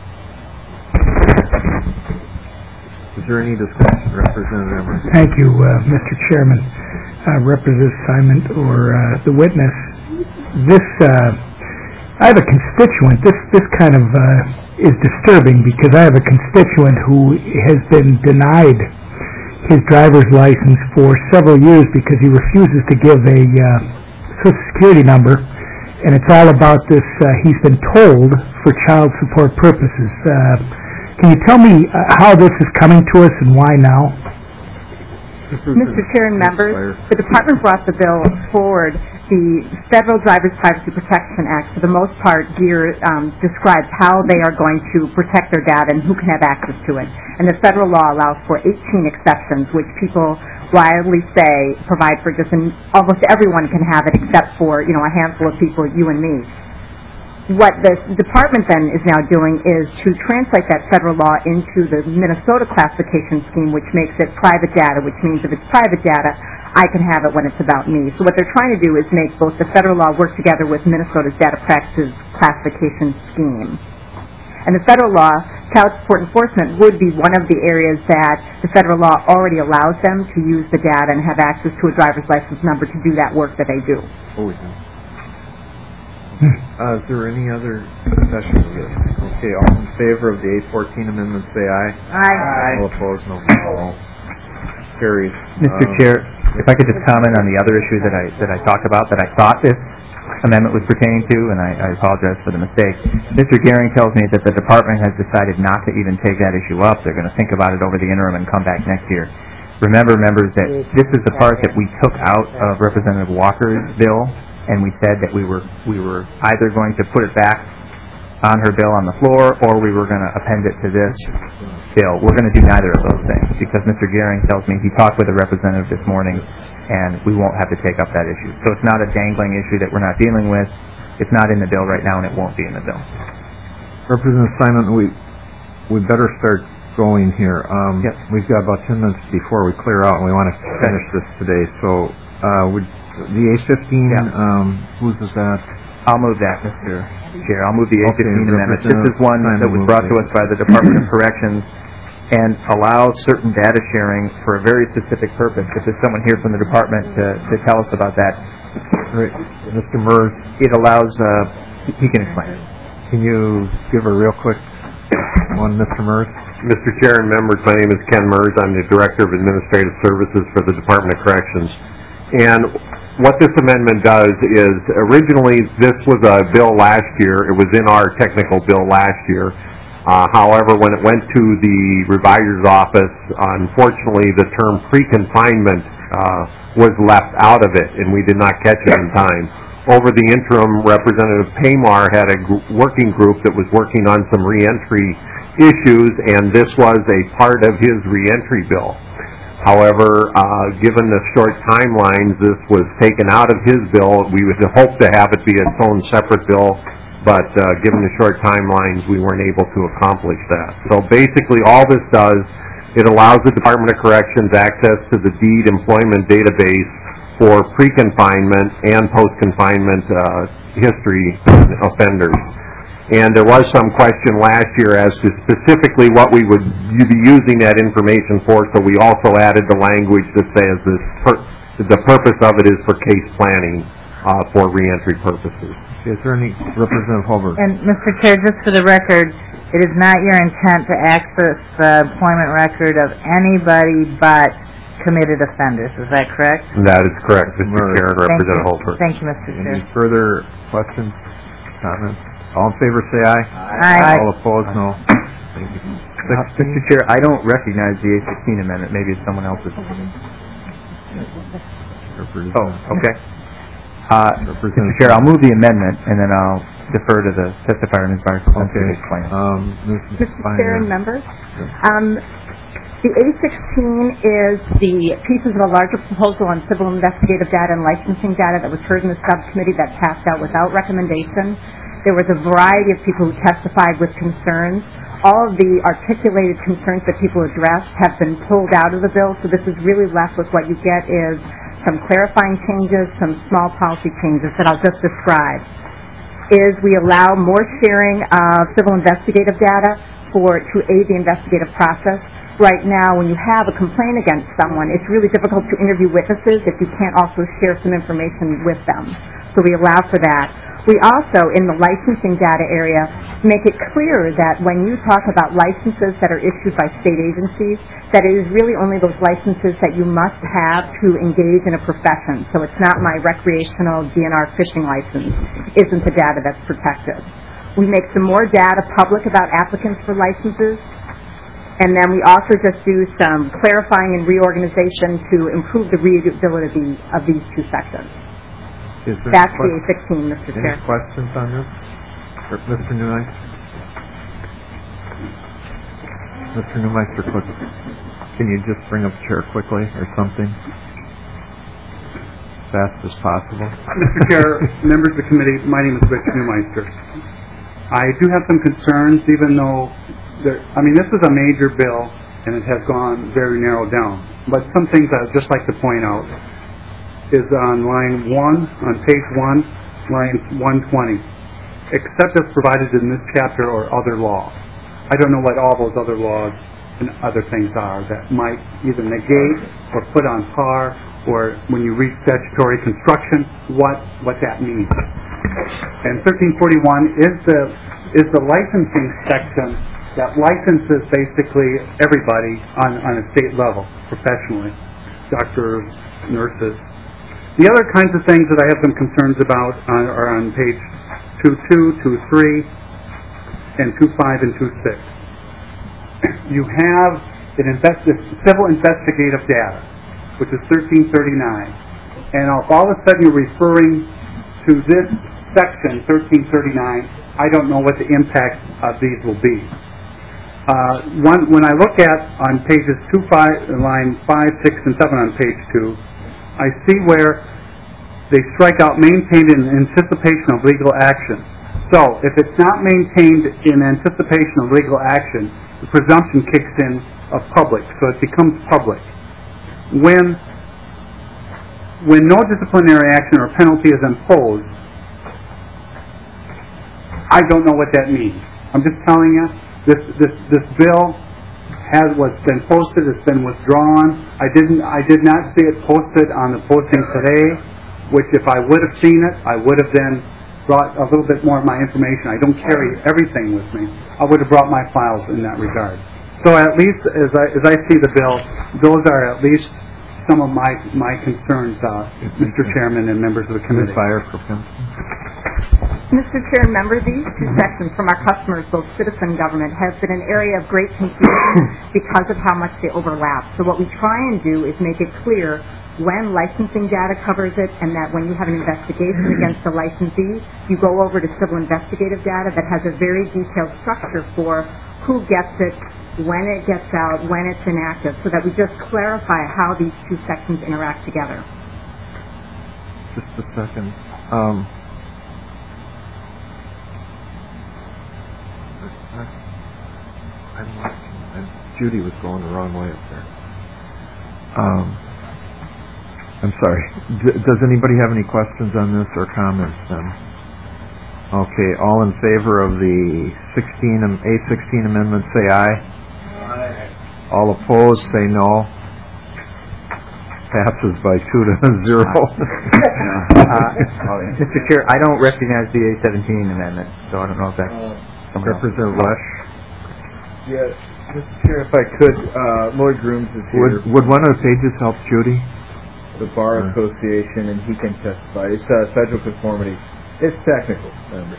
[SPEAKER 1] Is there any discussion, Representative Emerson?
[SPEAKER 3] Thank you, uh, Mister Chairman. Uh, Representative Simon or uh, the witness. This, uh, I have a constituent. This, this kind of uh, is disturbing because I have a constituent who has been denied his driver's license for several years because he refuses to give a uh, Social Security number, and it's all about this. Uh, he's been told for child support purposes. Uh, can you tell me uh, how this is coming to us and why now?
[SPEAKER 5] Mister Chair and members, the Department brought the bill forward. The Federal Driver's Privacy Protection Act, for the most part, gear, um, describes how they are going to protect their data and who can have access to it. And the federal law allows for eighteen exceptions, which people widely say provide for just an, almost everyone can have it except for, you know, a handful of people, you and me. What the department then is now doing is to translate that federal law into the Minnesota classification scheme, which makes it private data, which means if it's private data, I can have it when it's about me. So what they're trying to do is make both the federal law work together with Minnesota's data practices classification scheme. And the federal law, child support enforcement, would be one of the areas that the federal law already allows them to use the data and have access to a driver's license number to do that work that they do.
[SPEAKER 1] Oh, we do. Uh, is there any other discussion of this? Okay, all in favor of the eight fourteen amendment say aye.
[SPEAKER 5] Aye.
[SPEAKER 1] All opposed, no. No. Carries.
[SPEAKER 11] Mister
[SPEAKER 1] Um,
[SPEAKER 11] Chair, if I could just comment on the other issue that I that I talked about, that I thought this amendment was pertaining to, and I, I apologize for the mistake. Mister Gehring tells me that the department has decided not to even take that issue up. They're going to think about it over the interim and come back next year. Remember, members, that this is the part that we took out of Representative Walker's bill, and we said that we were we were either going to put it back on her bill on the floor, or we were going to append it to this bill. We're going to do neither of those things because Mister Gehring tells me he talked with a representative this morning, and we won't have to take up that issue. So it's not a dangling issue that we're not dealing with. It's not in the bill right now, and it won't be in the bill.
[SPEAKER 1] Representative Simon, we we better start going here. Um,
[SPEAKER 11] yes.
[SPEAKER 1] We've got about ten minutes before we clear out, and we want to finish this today. So uh, would the A fifteen,
[SPEAKER 11] yeah.
[SPEAKER 1] um, whose is that?
[SPEAKER 11] I'll move that, Mister Chair. I'll move the A fifteen
[SPEAKER 1] okay,
[SPEAKER 11] amendment. This is one that was brought to us by the Department of Corrections and allow certain data sharing for a very specific purpose. If there's someone here from the department to, to tell us about that,
[SPEAKER 1] Right. Mister Mers,
[SPEAKER 11] it allows, uh, he can explain it.
[SPEAKER 1] can you give a real quick one, Mister Mers?
[SPEAKER 16] Mister Chair and members, my name is Ken Mers. I'm the Director of Administrative Services for the Department of Corrections. And what this amendment does is, originally this was a bill last year. It was in our technical bill last year. Uh, however, when it went to the revisor's office, unfortunately the term pre-confinement uh, was left out of it, and we did not catch it in time. Over the interim, Representative Paymar had a gr- working group that was working on some reentry issues, and this was a part of his reentry bill. However, uh, given the short timelines, this was taken out of his bill. We would hope to have it be its own separate bill, but uh, given the short timelines, we weren't able to accomplish that. So basically, all this does, it allows the Department of Corrections access to the deed employment database for pre-confinement and post-confinement uh, history offenders. And there was some question last year as to specifically what we would be using that information for, so we also added the language that says this per- the purpose of it is for case planning uh, for reentry purposes.
[SPEAKER 1] Is there any, Representative Holberg?
[SPEAKER 5] And, Mister Chair, just for the record, it is not your intent to access the employment record of anybody but committed offenders. Is that correct?
[SPEAKER 16] That is correct, Mister Chair and Representative Holberg.
[SPEAKER 5] Thank you, Mister Chair.
[SPEAKER 1] Any further questions, comments? All in favor, say aye.
[SPEAKER 5] Aye.
[SPEAKER 1] All opposed, no. Thank you.
[SPEAKER 11] Uh, Mister Chair, I don't recognize the A sixteen amendment. Maybe it's someone else's. Oh, okay. Uh, Mister Chair, I'll move the amendment, and then I'll defer to the testifier, Miz Barker, to
[SPEAKER 1] Okay.
[SPEAKER 11] explain.
[SPEAKER 1] Um,
[SPEAKER 7] Mister Chair and members, um, the A sixteen is the pieces of a larger proposal on civil investigative data and licensing data that was heard in the subcommittee that passed out without recommendation. There was a variety of people who testified with concerns. All of the articulated concerns that people addressed have been pulled out of the bill, so this is really left with what you get is some clarifying changes, some small policy changes that I'll just describe. Is we allow more sharing of civil investigative data for to aid the investigative process. Right now, when you have a complaint against someone, it's really difficult to interview witnesses if you can't also share some information with them. So we allow for that. We also, in the licensing data area, make it clear that when you talk about licenses that are issued by state agencies, that it is really only those licenses that you must have to engage in a profession. So it's not my recreational D N R fishing license isn't the data that's protected. We make some more data public about applicants for licenses. And then we also just do some clarifying and reorganization to improve the readability of these two sections.
[SPEAKER 1] Is there
[SPEAKER 7] That's
[SPEAKER 1] any
[SPEAKER 7] the A sixteen, Mister
[SPEAKER 1] Any
[SPEAKER 7] Chair.
[SPEAKER 1] questions on this? For Mister Newmeister? Mister Newmeister, quick. Can you just bring up a chair quickly or something? Fast as possible.
[SPEAKER 2] Mister Chair, members of the committee, my name is Rich Newmeister. I do have some concerns, even though, there, I mean, this is a major bill, and it has gone very narrowed down. But some things I would just like to point out is on line one, on page one, line one twenty. Except as provided in this chapter or other law. I don't know what all those other laws and other things are that might either negate or put on par, or when you read statutory construction, what what that means. And thirteen forty-one is the is the licensing section that licenses basically everybody on, on a state level, professionally, doctors, nurses. The other kinds of things that I have some concerns about are, are on page two two, two three, and two five and two six. You have an invest- civil investigative data, which is thirteen thirty-nine, and if all of a sudden you're referring to this section, thirteen thirty-nine, I don't know what the impact of these will be. Uh, one, when I look at on pages two, five, line five, six, and seven on page two, I see where they strike out maintained in anticipation of legal action. So, if it's not maintained in anticipation of legal action, the presumption kicks in of public, so it becomes public. When, when no disciplinary action or penalty is imposed, I don't know what that means. I'm just telling you, this, this, this bill has what's been posted, it's been withdrawn. I didn't, I did not see it posted on the posting today, which if I would have seen it, I would have then brought a little bit more of my information. I don't carry everything with me. I would have brought my files in that regard. So at least as I, as I see the bill, those are at least some of my, my concerns, uh, Mister Chairman and members of the committee.
[SPEAKER 1] Fire propensity.
[SPEAKER 7] Mister Chair and members, these two sections from our customers, both citizen government, has been an area of great confusion because of how much they overlap. So what we try and do is make it clear when licensing data covers it, and that when you have an investigation against a licensee, you go over to civil investigative data that has a very detailed structure for who gets it, when it gets out, when it's inactive, so that we just clarify how these two sections interact together.
[SPEAKER 1] Just a second. Um, I don't know. Judy was going the wrong way up there. Um, I'm sorry. D- does anybody have any questions on this or comments then? Okay, all in favor of the sixteen, A sixteen amendment, say aye. Aye. All opposed, say no. Passes by two to zero.
[SPEAKER 11] uh, Mister Chair, I don't recognize the A seventeen amendment, so I don't know if that's uh,
[SPEAKER 1] Representative Lesh.
[SPEAKER 8] Yeah, Mister Chair, if I could, uh, Lloyd Grooms is here.
[SPEAKER 1] Would, would one of the pages help Judy?
[SPEAKER 8] The Bar uh, Association, and he can testify. It's uh, federal conformity. It's technical, remember.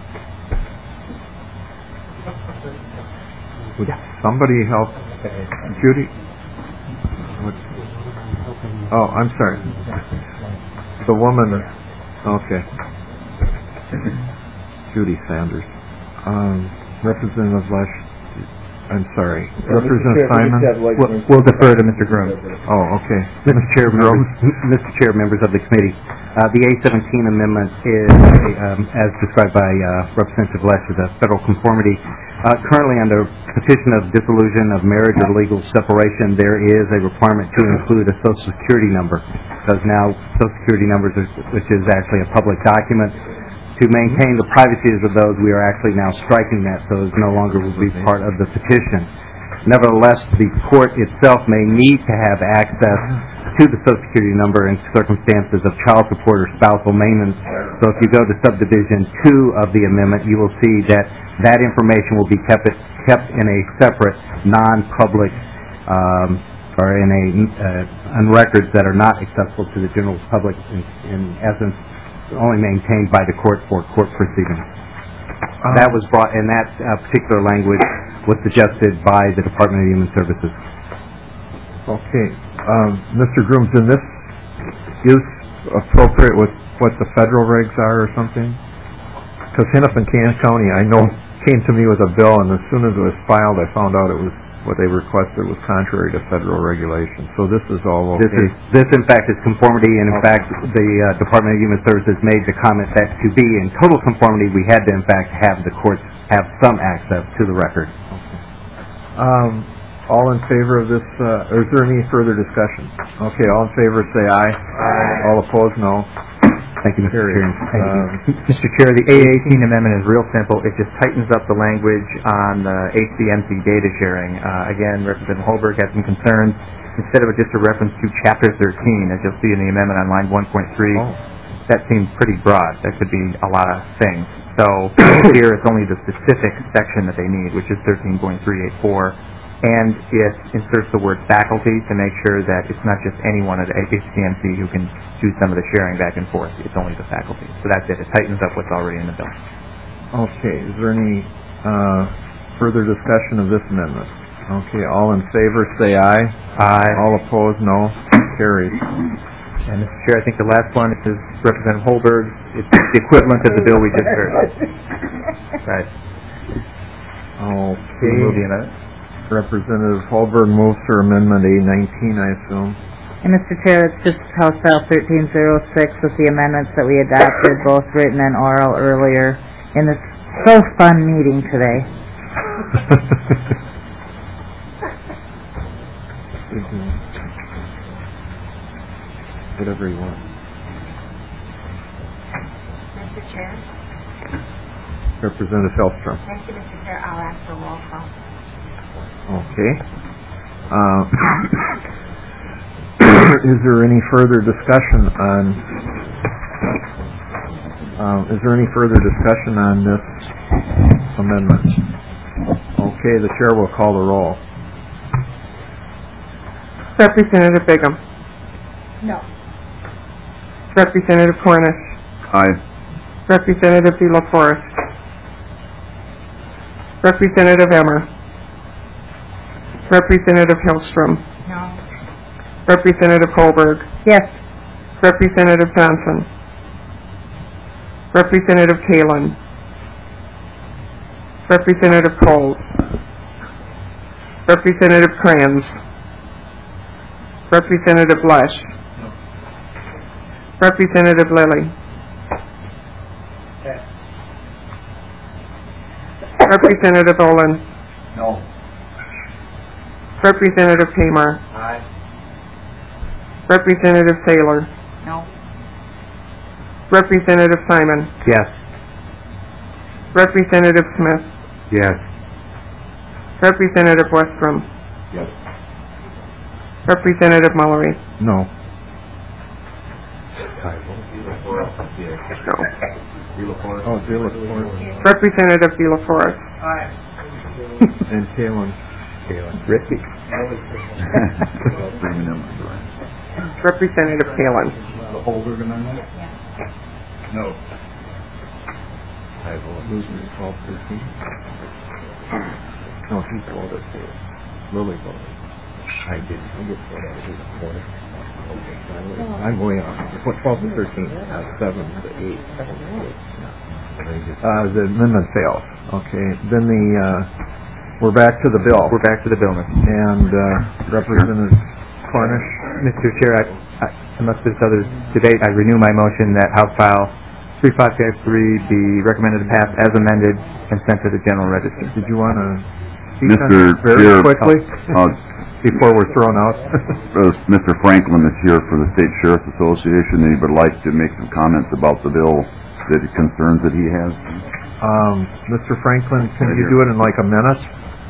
[SPEAKER 1] Would somebody help Judy? What? Oh, I'm sorry. The woman. Okay. Judy Sanders. Um, Representative Lesh. I'm sorry.
[SPEAKER 11] Yeah,
[SPEAKER 1] Representative Simon?
[SPEAKER 11] We'll, we'll defer to Mister Grooms.
[SPEAKER 1] Oh, okay.
[SPEAKER 4] Mister Chair, members, Mister Chair, members of the committee, uh, the A seventeen amendment is, a, um, as described by uh, Representative Lesh, is a federal conformity. Uh, currently, under petition of dissolution of marriage or legal separation, there is a requirement to include a Social Security number, because now Social Security numbers, are, which is actually a public document, to maintain the privacy of those, we are actually now striking that, so it no longer will be part of the petition. Nevertheless, the court itself may need to have access to the Social Security number in circumstances of child support or spousal maintenance. So if you go to subdivision two of the amendment, you will see that that information will be kept kept in a separate, non-public, um, or in a uh, on records that are not accessible to the general public. In, in essence, only maintained by the court for court proceedings. Um, that was brought, and that uh, particular language was suggested by the Department of Human Services.
[SPEAKER 1] Okay. Um, Mister Grooms, in this use appropriate with what the federal regs are or something? Because Hennepin County, I know, came to me with a bill, and as soon as it was filed, I found out it was what they requested was contrary to federal regulation. So this is all okay.
[SPEAKER 4] This is, this in fact is conformity, and in okay. fact the uh, Department of Human Services made the comment that to be in total conformity, we had to in fact have the courts have some access to the record.
[SPEAKER 1] Okay. Um, all in favor of this, uh, or is there any further discussion? Okay, all in favor say aye. Aye. All opposed, no.
[SPEAKER 4] Thank you, Mister Chair.
[SPEAKER 11] Um, Mister Chair, the A eighteen amendment is real simple. It just tightens up the language on the H C M C data sharing. Uh, again, Representative Holberg had some concerns. Instead of it just a reference to Chapter thirteen, as you'll see in the amendment on line one point three, oh. that seems pretty broad. That could be a lot of things. So here it's only the specific section that they need, which is thirteen point three eight four. And it inserts the word faculty to make sure that it's not just anyone at H C M C who can do some of the sharing back and forth. It's only the faculty. So that's it. It tightens up what's already in the bill.
[SPEAKER 1] Okay. Is there any uh, further discussion of this amendment? Okay. All in favor, say aye.
[SPEAKER 11] Aye.
[SPEAKER 1] All opposed, no. Carries.
[SPEAKER 11] And Mister Chair, I think the last one is Representative Holberg. It's the equivalent of the bill we just heard. Right.
[SPEAKER 1] Okay.
[SPEAKER 11] Move the amendment.
[SPEAKER 1] Representative Holberg moves for Amendment A nineteen, I assume.
[SPEAKER 5] And Mister Chair, it's just House File thirteen oh six with the amendments that we adopted, both written and oral, earlier in this so fun meeting today.
[SPEAKER 1] Whatever you want.
[SPEAKER 7] Mister Chair?
[SPEAKER 1] Representative Hellstrom.
[SPEAKER 7] Thank you, Mister Chair. I'll ask for roll call.
[SPEAKER 1] Okay. Uh, is there any further discussion on, uh, is there any further discussion on this amendment? Okay, the chair will call the roll.
[SPEAKER 17] Representative Bigham.
[SPEAKER 7] No.
[SPEAKER 17] Representative Cornish.
[SPEAKER 13] Aye.
[SPEAKER 17] Representative De La Forest. Representative Emmer. Representative Hillstrom.
[SPEAKER 5] No.
[SPEAKER 17] Representative Holberg.
[SPEAKER 5] Yes.
[SPEAKER 17] Representative Johnson. Representative Kalin. Representative Coles. Representative Kranz. Representative Lesh. Representative Lilly. Representative Olin.
[SPEAKER 1] No.
[SPEAKER 17] Representative Kamar.
[SPEAKER 1] Aye.
[SPEAKER 17] Representative Taylor.
[SPEAKER 5] No.
[SPEAKER 17] Representative Simon.
[SPEAKER 6] Yes.
[SPEAKER 17] Representative Smith.
[SPEAKER 16] Yes.
[SPEAKER 17] Representative Westrom.
[SPEAKER 1] Yes.
[SPEAKER 17] Representative Mullery.
[SPEAKER 1] No.
[SPEAKER 17] No.
[SPEAKER 1] Oh, De La Forest.
[SPEAKER 17] Representative De La Forest.
[SPEAKER 1] And Kalin.
[SPEAKER 4] Ricky.
[SPEAKER 17] Representative Kalin.
[SPEAKER 1] The Holberg amendment? No. I vote. Losing twelve thirteen. No, he voted for it. Lily voted. I didn't. I get voted. I didn't vote. I'm way off. twelve to thirteen. Uh, seven to eight. Uh, the amendment fails. Okay. Then the, uh, we're back to the bill.
[SPEAKER 11] We're back to the bill, Mister
[SPEAKER 1] And, uh, Representative Cornish.
[SPEAKER 11] Mister Chair, I, I, unless there's other debate, I renew my motion that House File three five five three be recommended to pass as amended and sent to the General Register.
[SPEAKER 1] Did you want to
[SPEAKER 14] Mister
[SPEAKER 1] very
[SPEAKER 14] Chair,
[SPEAKER 1] quickly
[SPEAKER 14] uh,
[SPEAKER 1] before we're thrown out?
[SPEAKER 14] uh, Mister Franklin is here for the State Sheriff's Association, and he would like to make some comments about the bill, that concerns that he has.
[SPEAKER 1] Um, Mister Franklin, can you do it in like a minute?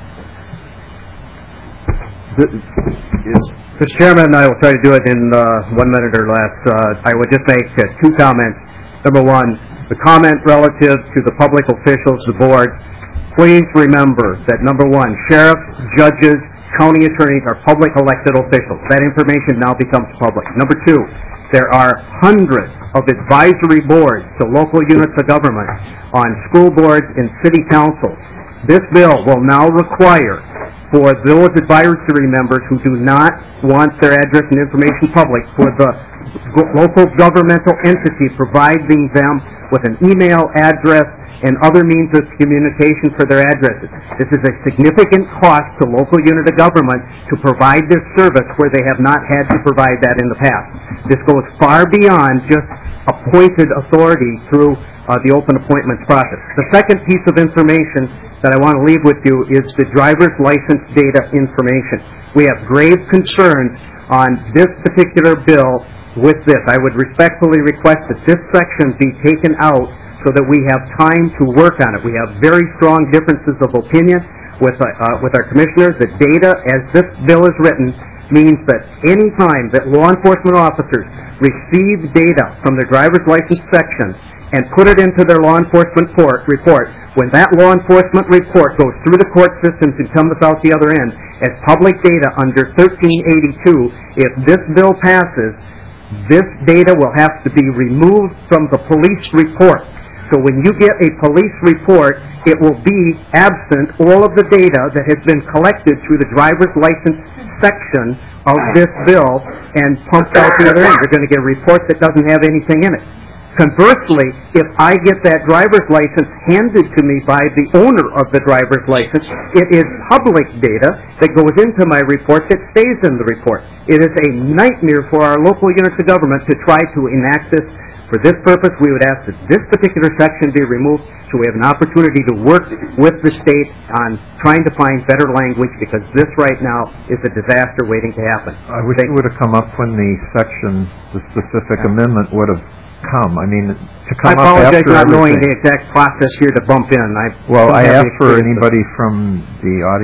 [SPEAKER 18] Mister Chairman, I will try to do it in uh, one minute or less. Uh, I would just make uh, two comments. Number one, the comment relative to the public officials, the board. Please remember that, number one, sheriffs, judges, county attorneys are public elected officials. That information now becomes public. Number two, there are hundreds of advisory boards to local units of government on school boards and city councils. This bill will now require for those advisory members who do not want their address and information public, for the local governmental entity providing them with an email address and other means of communication for their addresses. This is a significant cost to local unit of government to provide this service where they have not had to provide that in the past. This goes far beyond just appointed authority through uh, the open appointments process. The second piece of information that I want to leave with you is the driver's license data information. We have grave concerns on this particular bill with this. I would respectfully request that this section be taken out so that we have time to work on it. We have very strong differences of opinion with, uh, uh, with our commissioners. The data, as this bill is written, means that any time that law enforcement officers receive data from their driver's license section and put it into their law enforcement port, report, when that law enforcement report goes through the court systems and comes out the other end as public data under thirteen eighty-two, if this bill passes, this data will have to be removed from the police report. So when you get a police report, it will be absent all of the data that has been collected through the driver's license section of this bill and pumped out the other end. You're going to get a report that doesn't have anything in it. Conversely, if I get that driver's license handed to me by the owner of the driver's license, it is public data that goes into my report that stays in the report. It is a nightmare for our local units of government to try to enact this. For this purpose, we would ask that this particular section be removed so we have an opportunity to work with the state on trying to find better language, because this right now is a disaster waiting to happen.
[SPEAKER 1] I wish it would have come up when the section, the specific amendment would have come. I mean, to come
[SPEAKER 18] I apologize
[SPEAKER 1] up after
[SPEAKER 18] for not
[SPEAKER 1] everything.
[SPEAKER 18] knowing the exact process here to bump in. I
[SPEAKER 1] Well,
[SPEAKER 18] don't
[SPEAKER 1] I
[SPEAKER 18] have the
[SPEAKER 1] asked for
[SPEAKER 18] experience of-
[SPEAKER 1] anybody from the audience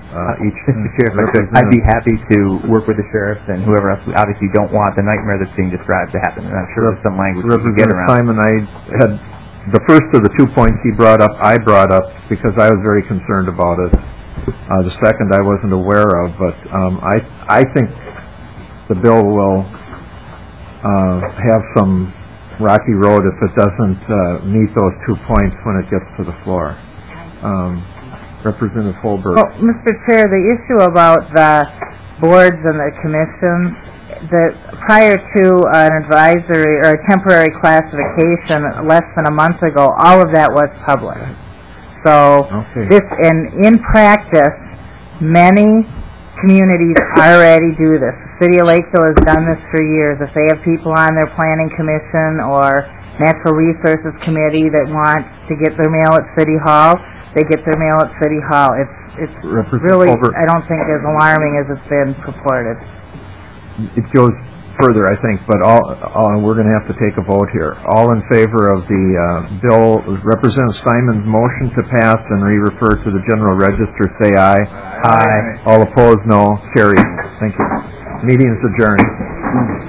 [SPEAKER 1] uh, each.
[SPEAKER 11] Mister Chair, I'd be happy to work with the sheriff and whoever else. We obviously don't want the nightmare that's being described to happen, and I'm sure there's some language we can get
[SPEAKER 1] Representative
[SPEAKER 11] around.
[SPEAKER 1] Simon, I had, the first of the two points he brought up, I brought up because I was very concerned about it. Uh, the second I wasn't aware of, but um, I, I think the bill will uh, have some rocky road if it doesn't uh, meet those two points when it gets to the floor. Um, Representative Holberg.
[SPEAKER 5] Well, Mister Chair, the issue about the boards and the commissions, that prior to an advisory or a temporary classification less than a month ago, all of that was public. So
[SPEAKER 1] okay.
[SPEAKER 5] this, in in practice, many communities already do this. The City of Lakeville has done this for years. If they have people on their planning commission or natural resources committee that want to get their mail at City Hall, they get their mail at City Hall. It's it's really, I don't think, as alarming as it's been purported.
[SPEAKER 1] It goes further, I think, but all, all we're going to have to take a vote here. All in favor of the uh, bill, Representative Simon's motion to pass and re-refer to the General Register, say aye.
[SPEAKER 11] Aye.
[SPEAKER 1] All opposed, no. Carried. Thank you. Meeting is adjourned.